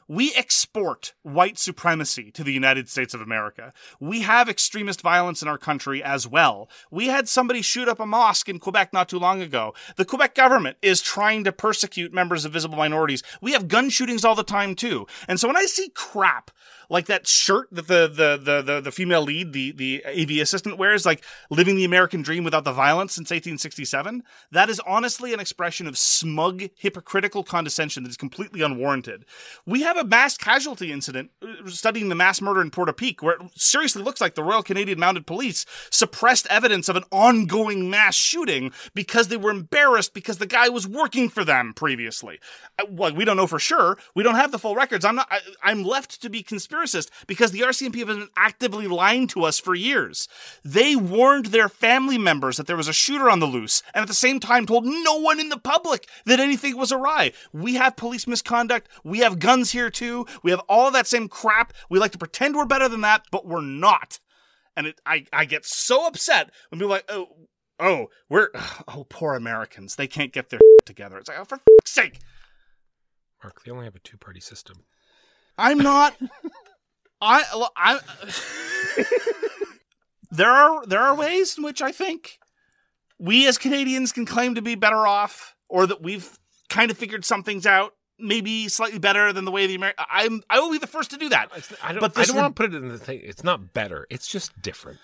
We export white supremacy to the United States of America. We have extremist violence in our country as well. We had somebody shoot up a mosque in Quebec not too long ago. The Quebec government is trying to persecute members of visible minorities. We have gun shootings all the time too. And so when I see crap like that shirt that the the the the, the female lead, the the A V assistant wears, like living the American dream without the violence since eighteen sixty-seven, that is honestly an expression of smug, hypocritical condescension that is completely unwarranted. We have a mass casualty incident studying the mass murder in Portapique, where it seriously looks like the Royal Canadian Mounted Police suppressed evidence of an ongoing mass shooting because they were embarrassed because the guy was working for them previously. Well, we don't know for sure. We don't have the full records. I'm not. I, I'm left to be conspiracist because the R C M P have been actively lying to us for years. They warned their family members that there was a shooter on the loose, and at the same time told no one in the public that anything was awry. We have police misconduct. We have guns here too. We have all of that same crap. We like to pretend we're better than that, but we're not. And it, I, I get so upset when people are like, oh, oh, we're, oh, poor Americans. They can't get their together. It's like, oh, for fuck's sake. Mark, they only have a two-party system. I'm not. I. I. there are there are ways in which I think we as Canadians can claim to be better off, or that we've kind of figured some things out, maybe slightly better than the way the American. I'm. I will be the first to do that. I don't. But I don't re- want to put it in the thing. It's not better. It's just different.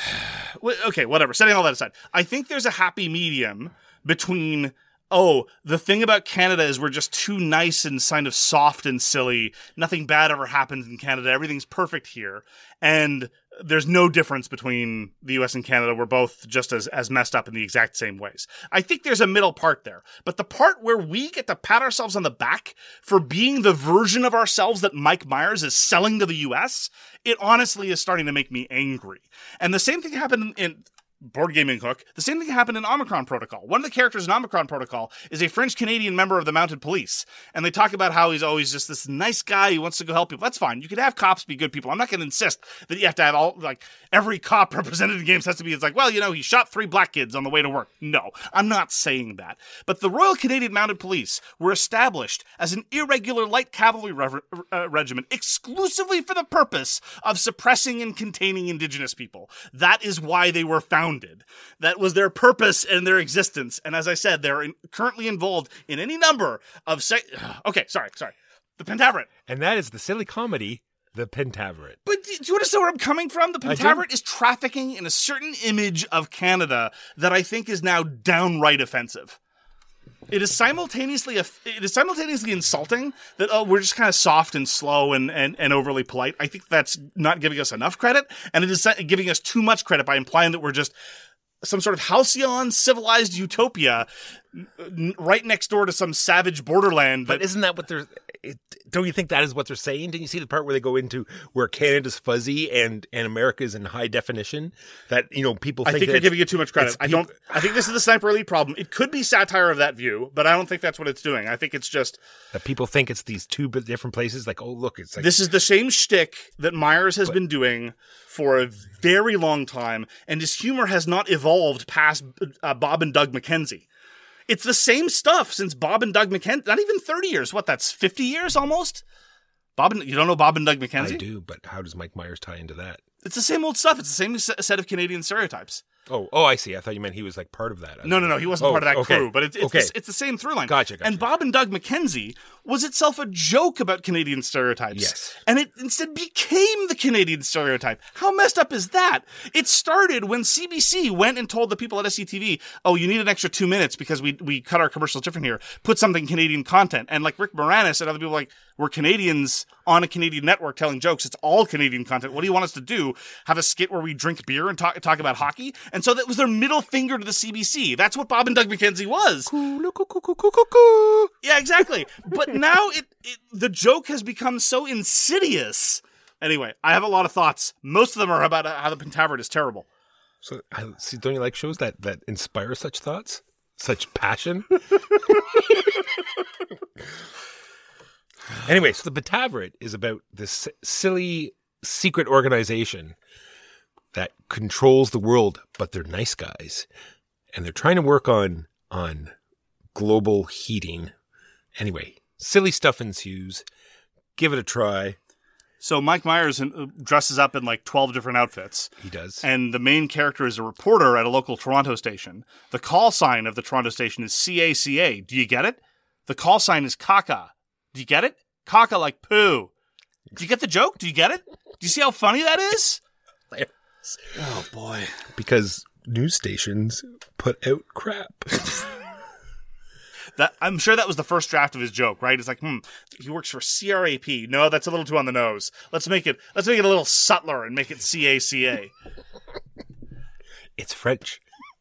Okay, whatever. Setting all that aside, I think there's a happy medium between. Oh, the thing about Canada is we're just too nice and kind of soft and silly. Nothing bad ever happens in Canada. Everything's perfect here. And there's no difference between the U S and Canada. We're both just as, as messed up in the exact same ways. I think there's a middle part there. But the part where we get to pat ourselves on the back for being the version of ourselves that Mike Myers is selling to the U S, it honestly is starting to make me angry. And the same thing happened in... Board Gaming Hook, the same thing happened in Omicron Protocol. One of the characters in Omicron Protocol is a French-Canadian member of the Mounted Police, and they talk about how he's always just this nice guy who wants to go help people. That's fine. You can have cops be good people. I'm not going to insist that you have to have all, like, every cop represented in games has to be, it's like, well, you know, he shot three black kids on the way to work. No, I'm not saying that. But the Royal Canadian Mounted Police were established as an irregular light cavalry re- uh, regiment exclusively for the purpose of suppressing and containing Indigenous people. That is why they were founded. That was their purpose and their existence. And as I said, they're in, currently involved in any number of... Se- okay, sorry, sorry. The Pentaverate. And that is the silly comedy, The Pentaverate. But do you understand where I'm coming from? The Pentaverate is trafficking in a certain image of Canada that I think is now downright offensive. It is simultaneously it is simultaneously insulting that, oh, we're just kind of soft and slow and, and, and overly polite. I think that's not giving us enough credit, and it is giving us too much credit by implying that we're just some sort of halcyon civilized utopia right next door to some savage borderland. But isn't that what they're... It, don't you think that is what they're saying? Didn't you see the part where they go into where Canada's fuzzy and, and America's in high definition? That, you know, people think... I think that you're giving it too much credit. I people, don't... I think this is the Sniper Elite problem. It could be satire of that view, but I don't think that's what it's doing. I think it's just... That people think it's these two different places. Like, oh, look, it's like... This is the same shtick that Myers has but, been doing for a very long time, and his humor has not evolved past uh, Bob and Doug McKenzie. It's the same stuff since Bob and Doug McKenzie. Not even thirty years. What, that's fifty years almost? Bob and, you don't know Bob and Doug McKenzie? I do, but how does Mike Myers tie into that? It's the same old stuff. It's the same set of Canadian stereotypes. Oh, oh, I see. I thought you meant he was like part of that. No, no, no. He wasn't oh, part of that okay. crew, but it's it's, okay. the, it's the same through line. Gotcha, gotcha. And Bob and Doug McKenzie was itself a joke about Canadian stereotypes. Yes. And it instead became the Canadian stereotype. How messed up is that? It started when C B C went and told the people at S C T V, oh, you need an extra two minutes because we we cut our commercials different here. Put something Canadian content. And like Rick Moranis and other people like, we're Canadians on a Canadian network telling jokes. It's all Canadian content. What do you want us to do? Have a skit where we drink beer and talk talk about hockey? And so that was their middle finger to the C B C. That's what Bob and Doug McKenzie was. Yeah, exactly. But now it, it the joke has become so insidious. Anyway, I have a lot of thoughts. Most of them are about how the Pentaverate is terrible. So, I, see, don't you like shows that, that inspire such thoughts? Such passion? Anyway, so the Pentaverate is about this silly secret organization that controls the world, but they're nice guys. And they're trying to work on on global heating. Anyway, silly stuff ensues. Give it a try. So Mike Myers dresses up in like twelve different outfits. He does. And the main character is a reporter at a local Toronto station. The call sign of the Toronto station is C A C A. Do you get it? The call sign is caca. Do you get it? Caca like poo. Do you get the joke? Do you get it? Do you see how funny that is? Oh, boy. Because news stations put out crap. That I'm sure that was the first draft of his joke, right? It's like, hmm, he works for C R A P. No, that's a little too on the nose. Let's make it let's make it a little subtler and make it C A C A. It's French.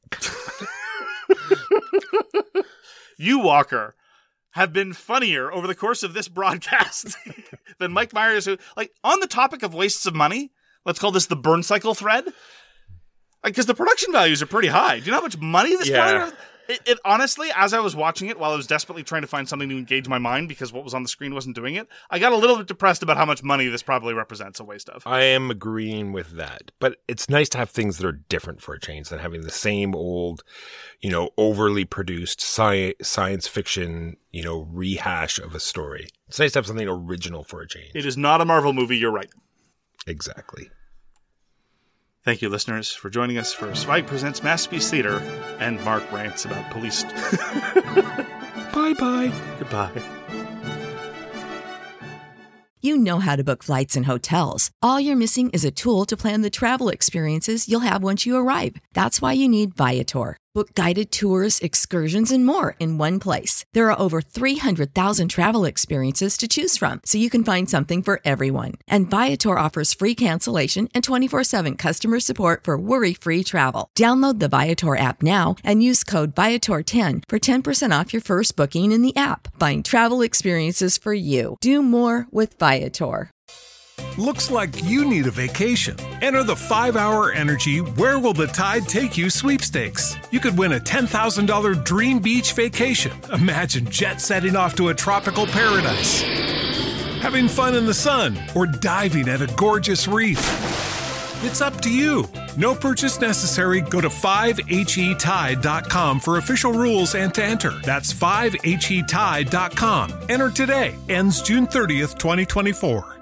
You, Walker, have been funnier over the course of this broadcast than Mike Myers, who, like, on the topic of wastes of money, let's call this the burn cycle thread, because the production values are pretty high. Do you know how much money this yeah. probably... It, it honestly, as I was watching it, while I was desperately trying to find something to engage my mind because what was on the screen wasn't doing it, I got a little bit depressed about how much money this probably represents a waste of. I am agreeing with that. But it's nice to have things that are different for a change than having the same old, you know, overly produced sci- science fiction, you know, rehash of a story. It's nice to have something original for a change. It is not a Marvel movie, you're right. Exactly. Thank you, listeners, for joining us for Swag Presents Masterpiece Theater and Mark Rants about police. Bye-bye. Goodbye. You know how to book flights and hotels. All you're missing is a tool to plan the travel experiences you'll have once you arrive. That's why you need Viator. Book guided tours, excursions, and more in one place. There are over three hundred thousand travel experiences to choose from, so you can find something for everyone. And Viator offers free cancellation and twenty-four seven customer support for worry-free travel. Download the Viator app now and use code Viator ten for ten percent off your first booking in the app. Find travel experiences for you. Do more with Viator. Looks like you need a vacation. Enter the five hour Energy Where Will the Tide Take You sweepstakes. You could win a ten thousand dollars dream beach vacation. Imagine jet setting off to a tropical paradise, having fun in the sun, or diving at a gorgeous reef. It's up to you. No purchase necessary. Go to five H E tide dot com for official rules and to enter. That's five H E tide dot com. Enter today. Ends June thirtieth, twenty twenty-four.